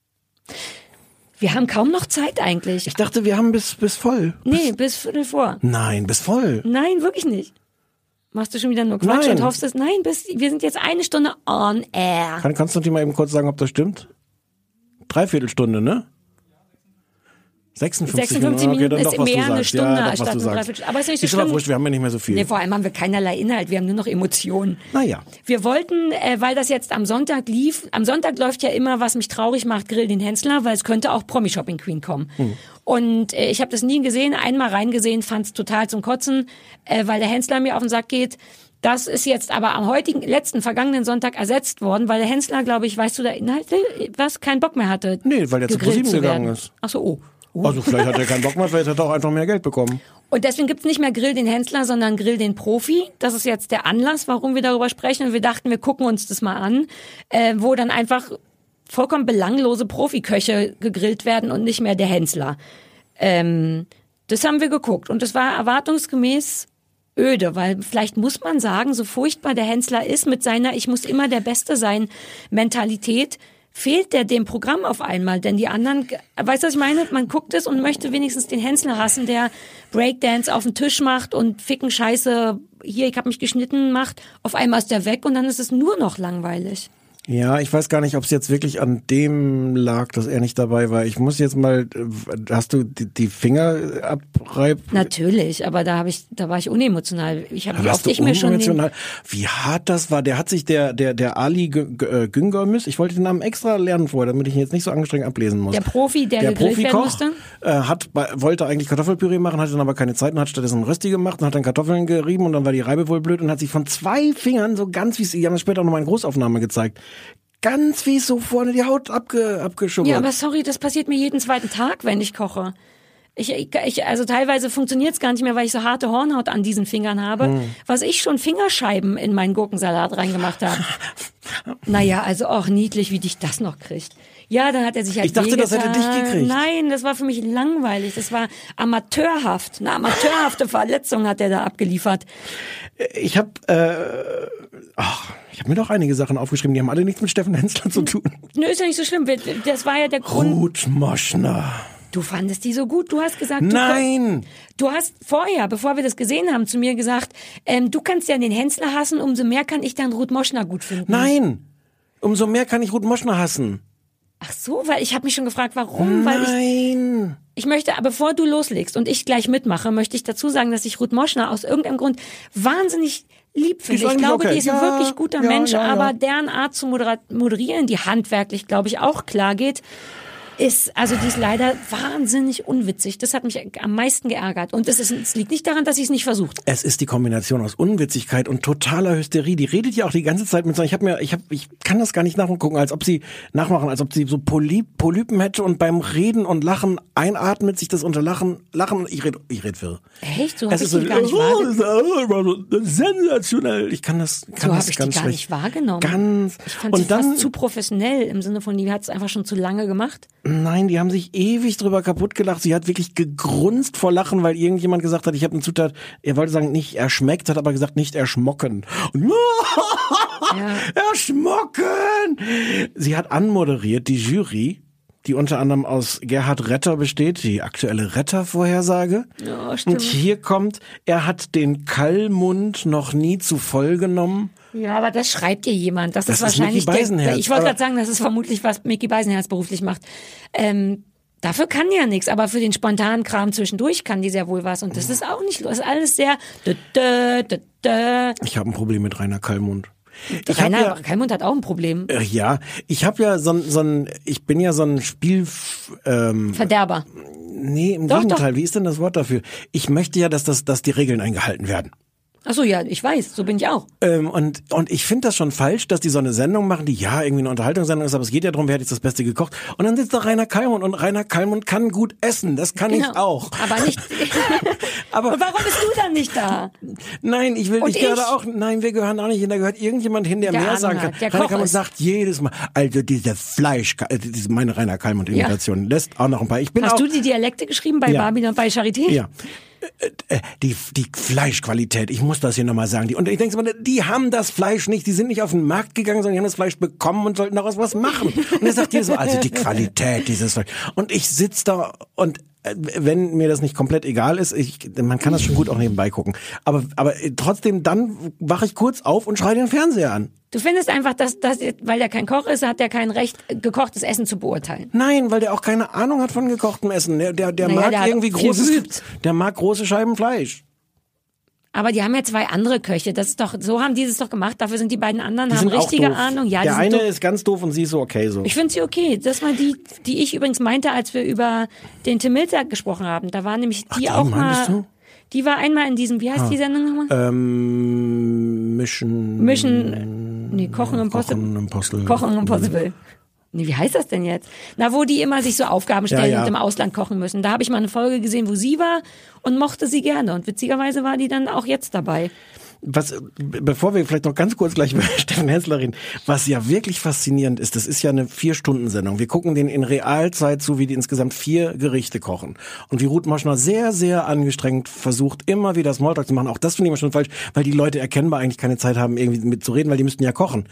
Wir haben kaum noch Zeit eigentlich. Ich dachte, wir haben bis, bis voll. Nee, bis Viertel vor. Nein, bis voll. Nein, wirklich nicht. Machst du schon wieder nur Quatsch Nein. und hoffst es? Nein, bis, wir sind jetzt eine Stunde on air. Kann Konstantin mal eben kurz sagen, ob das stimmt? Dreiviertelstunde, ne? sechsundfünfzig, sechsundfünfzig Minuten, okay, Minuten ist mehr eine Stunde ja, statt eine Dreiviertelstunde. Aber ist nicht so ist aber schlimm. wurscht, wir haben ja nicht mehr so viel. Nee, vor allem haben wir keinerlei Inhalt, wir haben nur noch Emotionen. Naja. Wir wollten, äh, weil das jetzt am Sonntag lief, am Sonntag läuft ja immer, was mich traurig macht, Grill den Hensler, weil es könnte auch Promi Shopping Queen kommen. Hm. Und äh, ich habe das nie gesehen, einmal reingesehen, fand es total zum Kotzen, äh, weil der Hensler mir auf den Sack geht. Das ist jetzt aber am heutigen, letzten, vergangenen Sonntag ersetzt worden, weil der Hensler, glaube ich, weißt du da Inhalte, was, keinen Bock mehr hatte. Nee, weil der zu ProSieben gegangen ist. Ach so, oh. oh. Also vielleicht hat er keinen Bock mehr, vielleicht hat er auch einfach mehr Geld bekommen. Und deswegen gibt's nicht mehr Grill den Hensler, sondern Grill den Profi. Das ist jetzt der Anlass, warum wir darüber sprechen. Und wir dachten, wir gucken uns das mal an, äh, wo dann einfach vollkommen belanglose Profiköche gegrillt werden und nicht mehr der Hensler. Ähm, das haben wir geguckt und das war erwartungsgemäß öde, weil vielleicht muss man sagen, so furchtbar der Hensler ist mit seiner Ich muss immer der Beste sein Mentalität, fehlt der dem Programm auf einmal, denn die anderen, weißt du, was ich meine? Man guckt es und möchte wenigstens den Hensler hassen, der Breakdance auf den Tisch macht und Ficken Scheiße, hier, ich hab mich geschnitten macht, auf einmal ist der weg und dann ist es nur noch langweilig. Ja, ich weiß gar nicht, ob es jetzt wirklich an dem lag, dass er nicht dabei war. Ich muss jetzt mal, hast du die, die Finger abreibt? Natürlich, aber da habe ich, da war ich unemotional. Ich habe oft ich mir schon den Wie hart das war. Der hat sich der der der Ali Güngörmüs, ich wollte den Namen extra lernen vorher, damit ich ihn jetzt nicht so angestrengt ablesen muss. Der Profi, der, der gegrillt werden musste, äh, hat wollte eigentlich Kartoffelpüree machen, hatte dann aber keine Zeit und hat stattdessen Rösti gemacht und hat dann Kartoffeln gerieben und dann war die Reibe wohl blöd und hat sich von zwei Fingern so ganz wie es, die haben das später auch noch mal in Großaufnahme gezeigt, ganz fies so vorne die Haut abge, abgeschubbert. Ja, aber sorry, das passiert mir jeden zweiten Tag, wenn ich koche. Ich, ich, also teilweise funktioniert's gar nicht mehr, weil ich so harte Hornhaut an diesen Fingern habe, hm. was ich schon Fingerscheiben in meinen Gurkensalat reingemacht habe. Naja, also auch niedlich, wie dich das noch kriegt. Ja, dann hat er sich halt Ich dachte, das hätte dich gekriegt. Nein, das war für mich langweilig. Das war amateurhaft. Eine amateurhafte Verletzung hat er da abgeliefert. Ich habe äh, ach, ich habe mir doch einige Sachen aufgeschrieben, die haben alle nichts mit Steffen Hensler zu tun. Nö, ist ja nicht so schlimm. Das war ja der Grund. Ruth Moschner. Du fandest die so gut. Du hast gesagt, Nein. Du, du hast vorher, bevor wir das gesehen haben, zu mir gesagt, ähm, du kannst ja den Hensler hassen, umso mehr kann ich dann Ruth Moschner gut finden. Nein, umso mehr kann ich Ruth Moschner hassen. Ach so, weil ich habe mich schon gefragt, warum? Nein. Weil ich, ich möchte, bevor du loslegst und ich gleich mitmache, möchte ich dazu sagen, dass ich Ruth Moschner aus irgendeinem Grund wahnsinnig lieb finde. Ich glaube, okay. die ist ein ja, wirklich guter ja, Mensch, ja, ja. aber deren Art zu moderieren, die handwerklich, glaube ich, auch klar geht, ist, also die ist leider wahnsinnig unwitzig. Das hat mich am meisten geärgert. Und es, ist, es liegt nicht daran, dass sie es nicht versucht. Es ist die Kombination aus Unwitzigkeit und totaler Hysterie. Die redet ja auch die ganze Zeit mit so, ich habe mir, ich habe, ich kann das gar nicht nachgucken, als ob sie nachmachen, als ob sie so Polyp, Polypen hätte und beim Reden und Lachen einatmet sich das unter Lachen, Lachen, ich red, ich red wirr. Echt? So habe ich so, die gar nicht oh, wahrgenommen. Sensationell. Ich kann das, kann so das habe ich ganz die gar schlecht. nicht wahrgenommen. Ganz. Ich fand und sie dann, fast zu professionell im Sinne von, die hat es einfach schon zu lange gemacht. Nein, die haben sich ewig drüber kaputt gelacht. Sie hat wirklich gegrunzt vor Lachen, weil irgendjemand gesagt hat, ich habe eine Zutat, er wollte sagen, nicht erschmeckt, hat aber gesagt, nicht erschmocken. Und ja. Erschmocken! Sie hat anmoderiert, die Jury, die unter anderem aus Gerhard Retter besteht, die aktuelle Retter-Vorhersage. Ja, stimmt. Und hier kommt, er hat den Kallmund noch nie zu voll genommen. Ja, aber das schreibt dir jemand. Das, das ist wahrscheinlich ist Micky Beisenherz, der, ich wollte gerade sagen, das ist vermutlich, was Micky Beisenherz beruflich macht. Ähm, dafür kann die ja nichts, aber für den spontanen Kram zwischendurch kann die sehr wohl was. Und das ist auch nicht, das ist alles sehr... Dö, dö, dö. Ich habe ein Problem mit Rainer Kallmund. Ich Rainer ja, Kallmund hat auch ein Problem. Äh, ja, ich habe ja so ein, so ein, ich bin ja so ein Spiel... Ähm, Verderber. Nee, im doch, Gegenteil. doch. Wie ist denn das Wort dafür? Ich möchte ja, dass das, dass die Regeln eingehalten werden. Ach so, ja, ich weiß, so bin ich auch. Ähm, und und ich finde das schon falsch, dass die so eine Sendung machen, die ja irgendwie eine Unterhaltungssendung ist, aber es geht ja darum, wer hat jetzt das Beste gekocht. Und dann sitzt da Rainer Kallmund und Rainer Kallmund kann gut essen, das kann genau. ich auch. Aber nicht. aber und warum bist du dann nicht da? Nein, ich will und nicht gerade auch. Nein, wir gehören auch nicht hin. Da gehört irgendjemand hin, der, der mehr sagen kann. Der Rainer Koch Kallmund ist. sagt jedes Mal, also diese Fleisch, diese meine Rainer Kallmund-Imitation ja. lässt auch noch ein paar. Ich bin Hast auch, du die Dialekte geschrieben bei ja. Babylon bei Charité? Ja. Die, die Fleischqualität, ich muss das hier nochmal sagen. Die, und ich denke, die haben das Fleisch nicht, die sind nicht auf den Markt gegangen, sondern die haben das Fleisch bekommen und sollten daraus was machen. Und er sagt jedes Mal, also die Qualität dieses Fleisch. Und ich sitze da und wenn mir das nicht komplett egal ist, ich, man kann das schon gut auch nebenbei gucken. Aber, aber trotzdem, dann wache ich kurz auf und schreie den Fernseher an. Du findest einfach, dass, dass, weil der kein Koch ist, hat er kein Recht, gekochtes Essen zu beurteilen. Nein, weil der auch keine Ahnung hat von gekochtem Essen. Der, der, der naja, mag der irgendwie großes, geübt. der mag große Scheiben Fleisch. Aber die haben ja zwei andere Köche. Das ist doch, so haben die es doch gemacht. Dafür sind die beiden anderen, die haben sind richtige auch doof. Ahnung. Ja, der die sind eine doof. ist ganz doof und sie ist so okay so. Ich finde sie okay. Das war die, die ich übrigens meinte, als wir über den Tim Milzer gesprochen haben. Da war nämlich die, Ach, auch die mal. Du? Die war einmal in diesem, wie heißt ah. die Sendung nochmal? Ähm, Mission. Mission. Nee, Kochen Impossible. Kochen Impossible. Kochen Impossible. Nee, wie heißt das denn jetzt? Na, wo die immer sich so Aufgaben stellen ja, ja. und im Ausland kochen müssen. Da habe ich mal eine Folge gesehen, wo sie war und mochte sie gerne. Und witzigerweise war die dann auch jetzt dabei. Was, bevor wir vielleicht noch ganz kurz gleich über Steffen Hensler reden, was ja wirklich faszinierend ist, das ist ja eine Vier-Stunden-Sendung. Wir gucken denen in Realzeit zu, wie die insgesamt vier Gerichte kochen. Und wie Ruth Moschner sehr, sehr angestrengt versucht, immer wieder Smalltalk zu machen. Auch das finde ich immer schon falsch, weil die Leute erkennbar eigentlich keine Zeit haben, irgendwie mitzureden, weil die müssten ja kochen.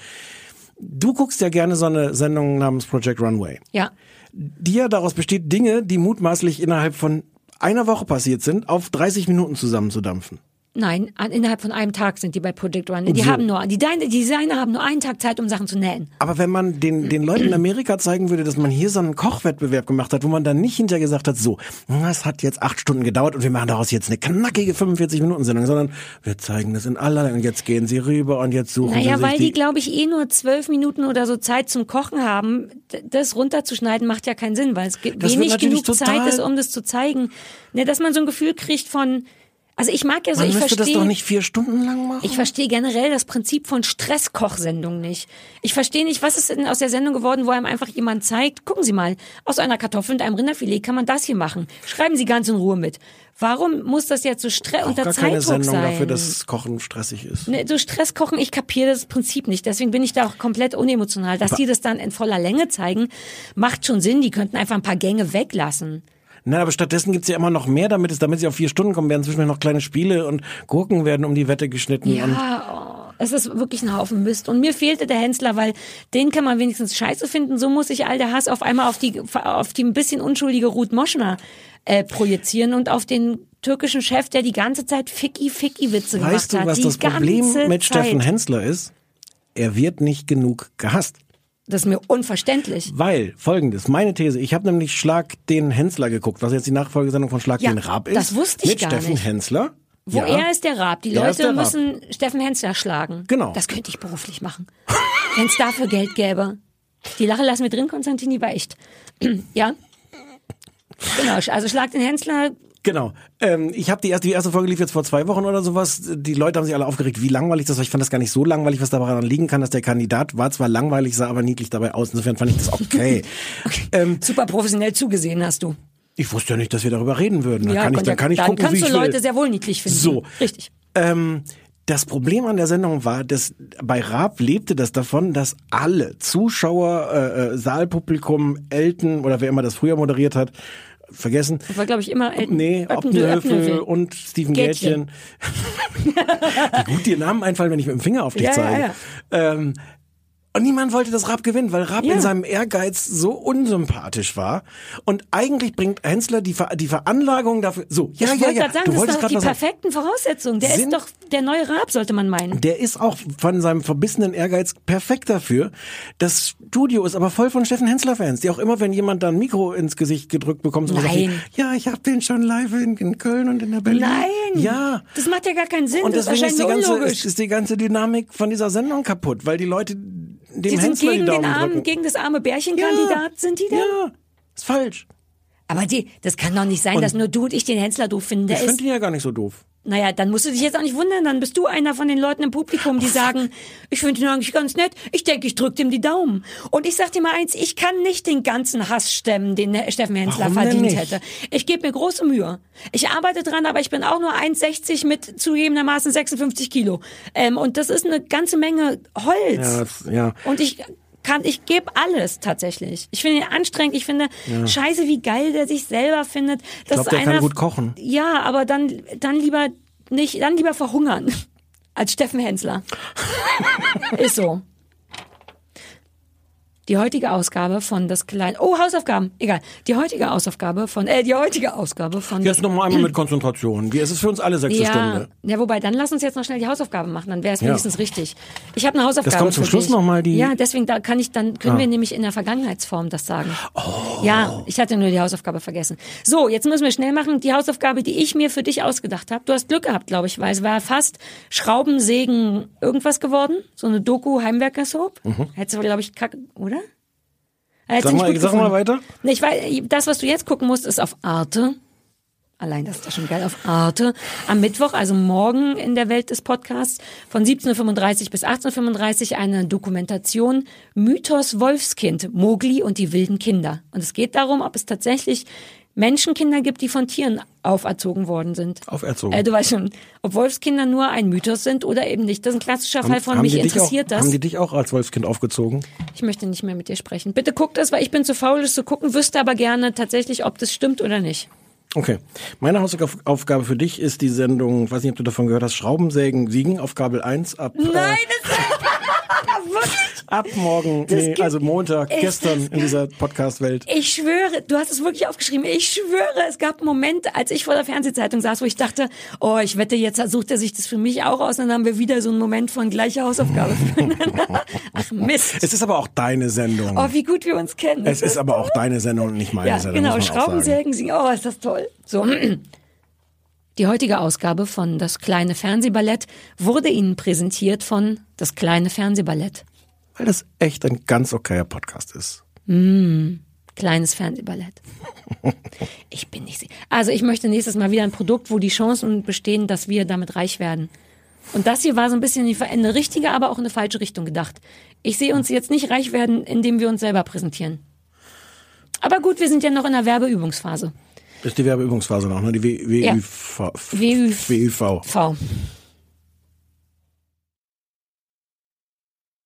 Du guckst ja gerne so eine Sendung namens Project Runway. Ja. Die ja daraus besteht, Dinge, die mutmaßlich innerhalb von einer Woche passiert sind, auf dreißig Minuten zusammenzudampfen. Nein, an, innerhalb von einem Tag sind die bei Project Runway. Die so. haben nur, die, die Designer haben nur einen Tag Zeit, um Sachen zu nähen. Aber wenn man den, den Leuten in Amerika zeigen würde, dass man hier so einen Kochwettbewerb gemacht hat, wo man dann nicht hinterher gesagt hat, so, das hat jetzt acht Stunden gedauert und wir machen daraus jetzt eine knackige fünfundvierzig-Minuten-Sendung, sondern wir zeigen das in aller und jetzt gehen sie rüber und jetzt suchen naja, sie sich weil die... die, glaube ich, eh nur zwölf Minuten oder so Zeit zum Kochen haben. Das runterzuschneiden macht ja keinen Sinn, weil es das wenig genug total Zeit ist, um das zu zeigen. Ne, dass man so ein Gefühl kriegt von... Also ich mag ja so, Man ich müsste verstehe... das doch nicht vier Stunden lang machen? Ich verstehe generell das Prinzip von Stresskochsendungen nicht. Ich verstehe nicht, was ist denn aus der Sendung geworden, wo einem einfach jemand zeigt, gucken Sie mal, aus einer Kartoffel und einem Rinderfilet kann man das hier machen. Schreiben Sie ganz in Ruhe mit. Warum muss das jetzt so Stress unter gar keine Zeitdruck Sendung sein? dafür, dass Kochen stressig ist. Ne, so Stresskochen, ich kapiere das Prinzip nicht. Deswegen bin ich da auch komplett unemotional. Dass die das dann in voller Länge zeigen, macht schon Sinn. Die könnten einfach ein paar Gänge weglassen. Na, aber stattdessen gibt's ja immer noch mehr, damit es, damit sie auf vier Stunden kommen, werden zwischendurch noch kleine Spiele und Gurken werden um die Wette geschnitten. Und Ja, oh, es ist wirklich ein Haufen Mist. Und mir fehlte der Hensler, weil den kann man wenigstens scheiße finden. So muss sich all der Hass auf einmal auf die, auf die ein bisschen unschuldige Ruth Moschner äh, projizieren und auf den türkischen Chef, der die ganze Zeit Ficky-Ficky-Witze gemacht hat. weißt du, was die das Problem ganze mit Zeit. Steffen Hensler ist? Er wird nicht genug gehasst. Das ist mir unverständlich. Weil, folgendes, meine These, ich habe nämlich Schlag den Hensler geguckt, was jetzt die Nachfolgesendung von Schlag Ja, den Raab ist. das wusste ich mit gar Steffen nicht. Hensler. Wo ja. er ist der Raab. Die Er ist Leute der Raab. müssen Steffen Hensler schlagen. Genau. Das könnte ich beruflich machen. Wenn es dafür Geld gäbe. Die Lache lassen wir drin, Konstantin, die war echt. Ja? Genau, also Schlag den Hensler. Genau. Ähm, ich habe die erste, die erste Folge lief jetzt vor zwei Wochen oder sowas. Die Leute haben sich alle aufgeregt, wie langweilig das war. Ich fand das gar nicht so langweilig, was daran liegen kann, dass der Kandidat war zwar langweilig, sah aber niedlich dabei aus. Insofern fand ich das okay. okay. Ähm, Super professionell zugesehen hast du. ich wusste ja nicht, dass wir darüber reden würden. Da Ja, kann ich, und dann kann ich dann gucken, kannst wie ich du Leute will. sehr wohl niedlich finden. So. Richtig. Ähm, das Problem an der Sendung war, dass bei Raab lebte das davon, dass alle Zuschauer, äh, äh, Saalpublikum, Elton oder wer immer das früher moderiert hat, vergessen. Das war, glaube ich, immer Elton. Nee, Öppenhövel. Optenhöfel und Steven Gätchen. Gätchen. Wie gut die Namen einfallen, wenn ich mit dem Finger auf dich Ja, ja, zeige. ja. Ähm, und niemand wollte, dass Raab gewinnt, weil Raab Ja. in seinem Ehrgeiz so unsympathisch war. Und eigentlich bringt Hensler die, Ver die Veranlagung dafür. So, ja, ich ja, wollte ja. gerade sagen, du das wolltest ist doch gerade die was sagen. perfekten Voraussetzungen. Der Sind- ist doch der neue Raab, sollte man meinen. Der ist auch von seinem verbissenen Ehrgeiz perfekt dafür. Das Studio ist aber voll von Steffen Hensler-Fans, die auch immer, wenn jemand da ein Mikro ins Gesicht gedrückt bekommt, so Nein. sagt, wie, ja, ich habe den schon live in, in Köln und in der Berlin. Nein! Ja. Das macht ja gar keinen Sinn. Und das deswegen erscheint ist die, mir ganze, unlogisch. ist, ist die ganze Dynamik von dieser Sendung kaputt, weil die Leute dem Die sind Hensler die gegen Daumen den armen, drücken. gegen das arme Bärchenkandidat, sind die da? Ja, ist falsch. Aber die, das kann doch nicht sein, Und- dass nur du und ich den Hensler doof finden. Der Ich ist, finde ihn ja gar nicht so doof. naja, dann musst du dich jetzt auch nicht wundern, dann bist du einer von den Leuten im Publikum, die sagen, ich finde ihn eigentlich ganz nett, ich denke, ich drück dem die Daumen. Und ich sag dir mal eins, ich kann nicht den ganzen Hass stemmen, den der Steffen Hensler Warum denn verdient nicht? hätte. Ich gebe mir große Mühe. Ich arbeite dran, aber ich bin auch nur eins sechzig mit zugegebenermaßen sechsundfünfzig Kilo. Ähm, und das ist eine ganze Menge Holz. Ja, das, ja. Und ich kann, ich gebe alles tatsächlich. Ich finde ihn anstrengend. Ich finde scheiße, wie geil der sich selber findet. Ich glaube, der kann gut kochen. Ja, aber dann, dann lieber nicht, dann lieber verhungern als Steffen Hensler. Ist so. Die heutige Ausgabe von das kleine, oh, Hausaufgaben, egal. Die heutige Ausgabe von, äh, die heutige Ausgabe von Jetzt noch mal einmal mit Konzentration. Wie ist es für uns alle sechste ja, Stunde? ja, wobei, dann lass uns jetzt noch schnell die Hausaufgaben machen, dann wäre es Ja. wenigstens richtig. Ich habe eine Hausaufgabe Das kommt zum für Schluss dich. noch mal die- Ja, deswegen da kann ich dann können Ah. wir nämlich in der Vergangenheitsform das sagen. Oh. Ja, ich hatte nur die Hausaufgabe vergessen. So, jetzt müssen wir schnell machen. Die Hausaufgabe, die ich mir für dich ausgedacht habe. Du hast Glück gehabt, glaube ich, weil es war fast Schraubensägen irgendwas geworden, so eine Doku Heimwerker-Soap. Mhm. Hättest du, glaube ich, kacke, oder? Hättest Sag du nicht mal, gut sag mal gefunden. weiter. Nee, ich weiß, das, was du jetzt gucken musst, ist auf Arte. Allein das ist doch schon geil, auf Arte. Am Mittwoch, also morgen in der Welt des Podcasts, von siebzehn Uhr fünfunddreißig bis achtzehn Uhr fünfunddreißig eine Dokumentation Mythos Wolfskind, Mowgli und die wilden Kinder. Und es geht darum, ob es tatsächlich Menschenkinder gibt, die von Tieren auferzogen worden sind. Auferzogen. Äh, du weißt schon, ob Wolfskinder nur ein Mythos sind oder eben nicht. Das ist ein klassischer Fall von mich die dich interessiert auch, das. Haben die dich auch als Wolfskind aufgezogen? Ich möchte nicht mehr mit dir sprechen. Bitte guck das, weil ich bin zu faul, das zu gucken, wüsste aber gerne tatsächlich, ob das stimmt oder nicht. Okay. Meine Hausaufgabe für dich ist die Sendung, weiß nicht, ob du davon gehört hast, Schraubensägen siegen auf Kabel eins ab. Nein, äh, das wirklich. Ab morgen, Das nee, gibt- also Montag, Ist gestern das in dieser Podcast-Welt. Ich schwöre, du hast es wirklich aufgeschrieben. Ich schwöre, es gab einen Moment, als ich vor der Fernsehzeitung saß, wo ich dachte, oh, ich wette, jetzt sucht er sich das für mich auch aus. Und dann haben wir wieder so einen Moment von gleicher Hausaufgabe füreinander. Ach Mist. Es ist aber auch deine Sendung. Oh, wie gut wir uns kennen. Es ist aber auch deine Sendung und nicht meine ja, Sendung. genau, muss man auch sagen. Schraubensägen singen. Oh, ist das toll. So. Die heutige Ausgabe von Das kleine Fernsehballett wurde Ihnen präsentiert von Das kleine Fernsehballett. Weil das echt ein ganz okayer Podcast ist. Mm. Kleines Fernsehballett. Ich bin nicht sicher. Also ich möchte nächstes Mal wieder ein Produkt, wo die Chancen bestehen, dass wir damit reich werden. Und das hier war so ein bisschen in eine richtige, aber auch in eine falsche Richtung gedacht. Ich sehe uns jetzt nicht reich werden, indem wir uns selber präsentieren. Aber gut, wir sind ja noch in der Werbeübungsphase. Das ist die Werbeübungsphase noch, ne? Die W U V. W U V.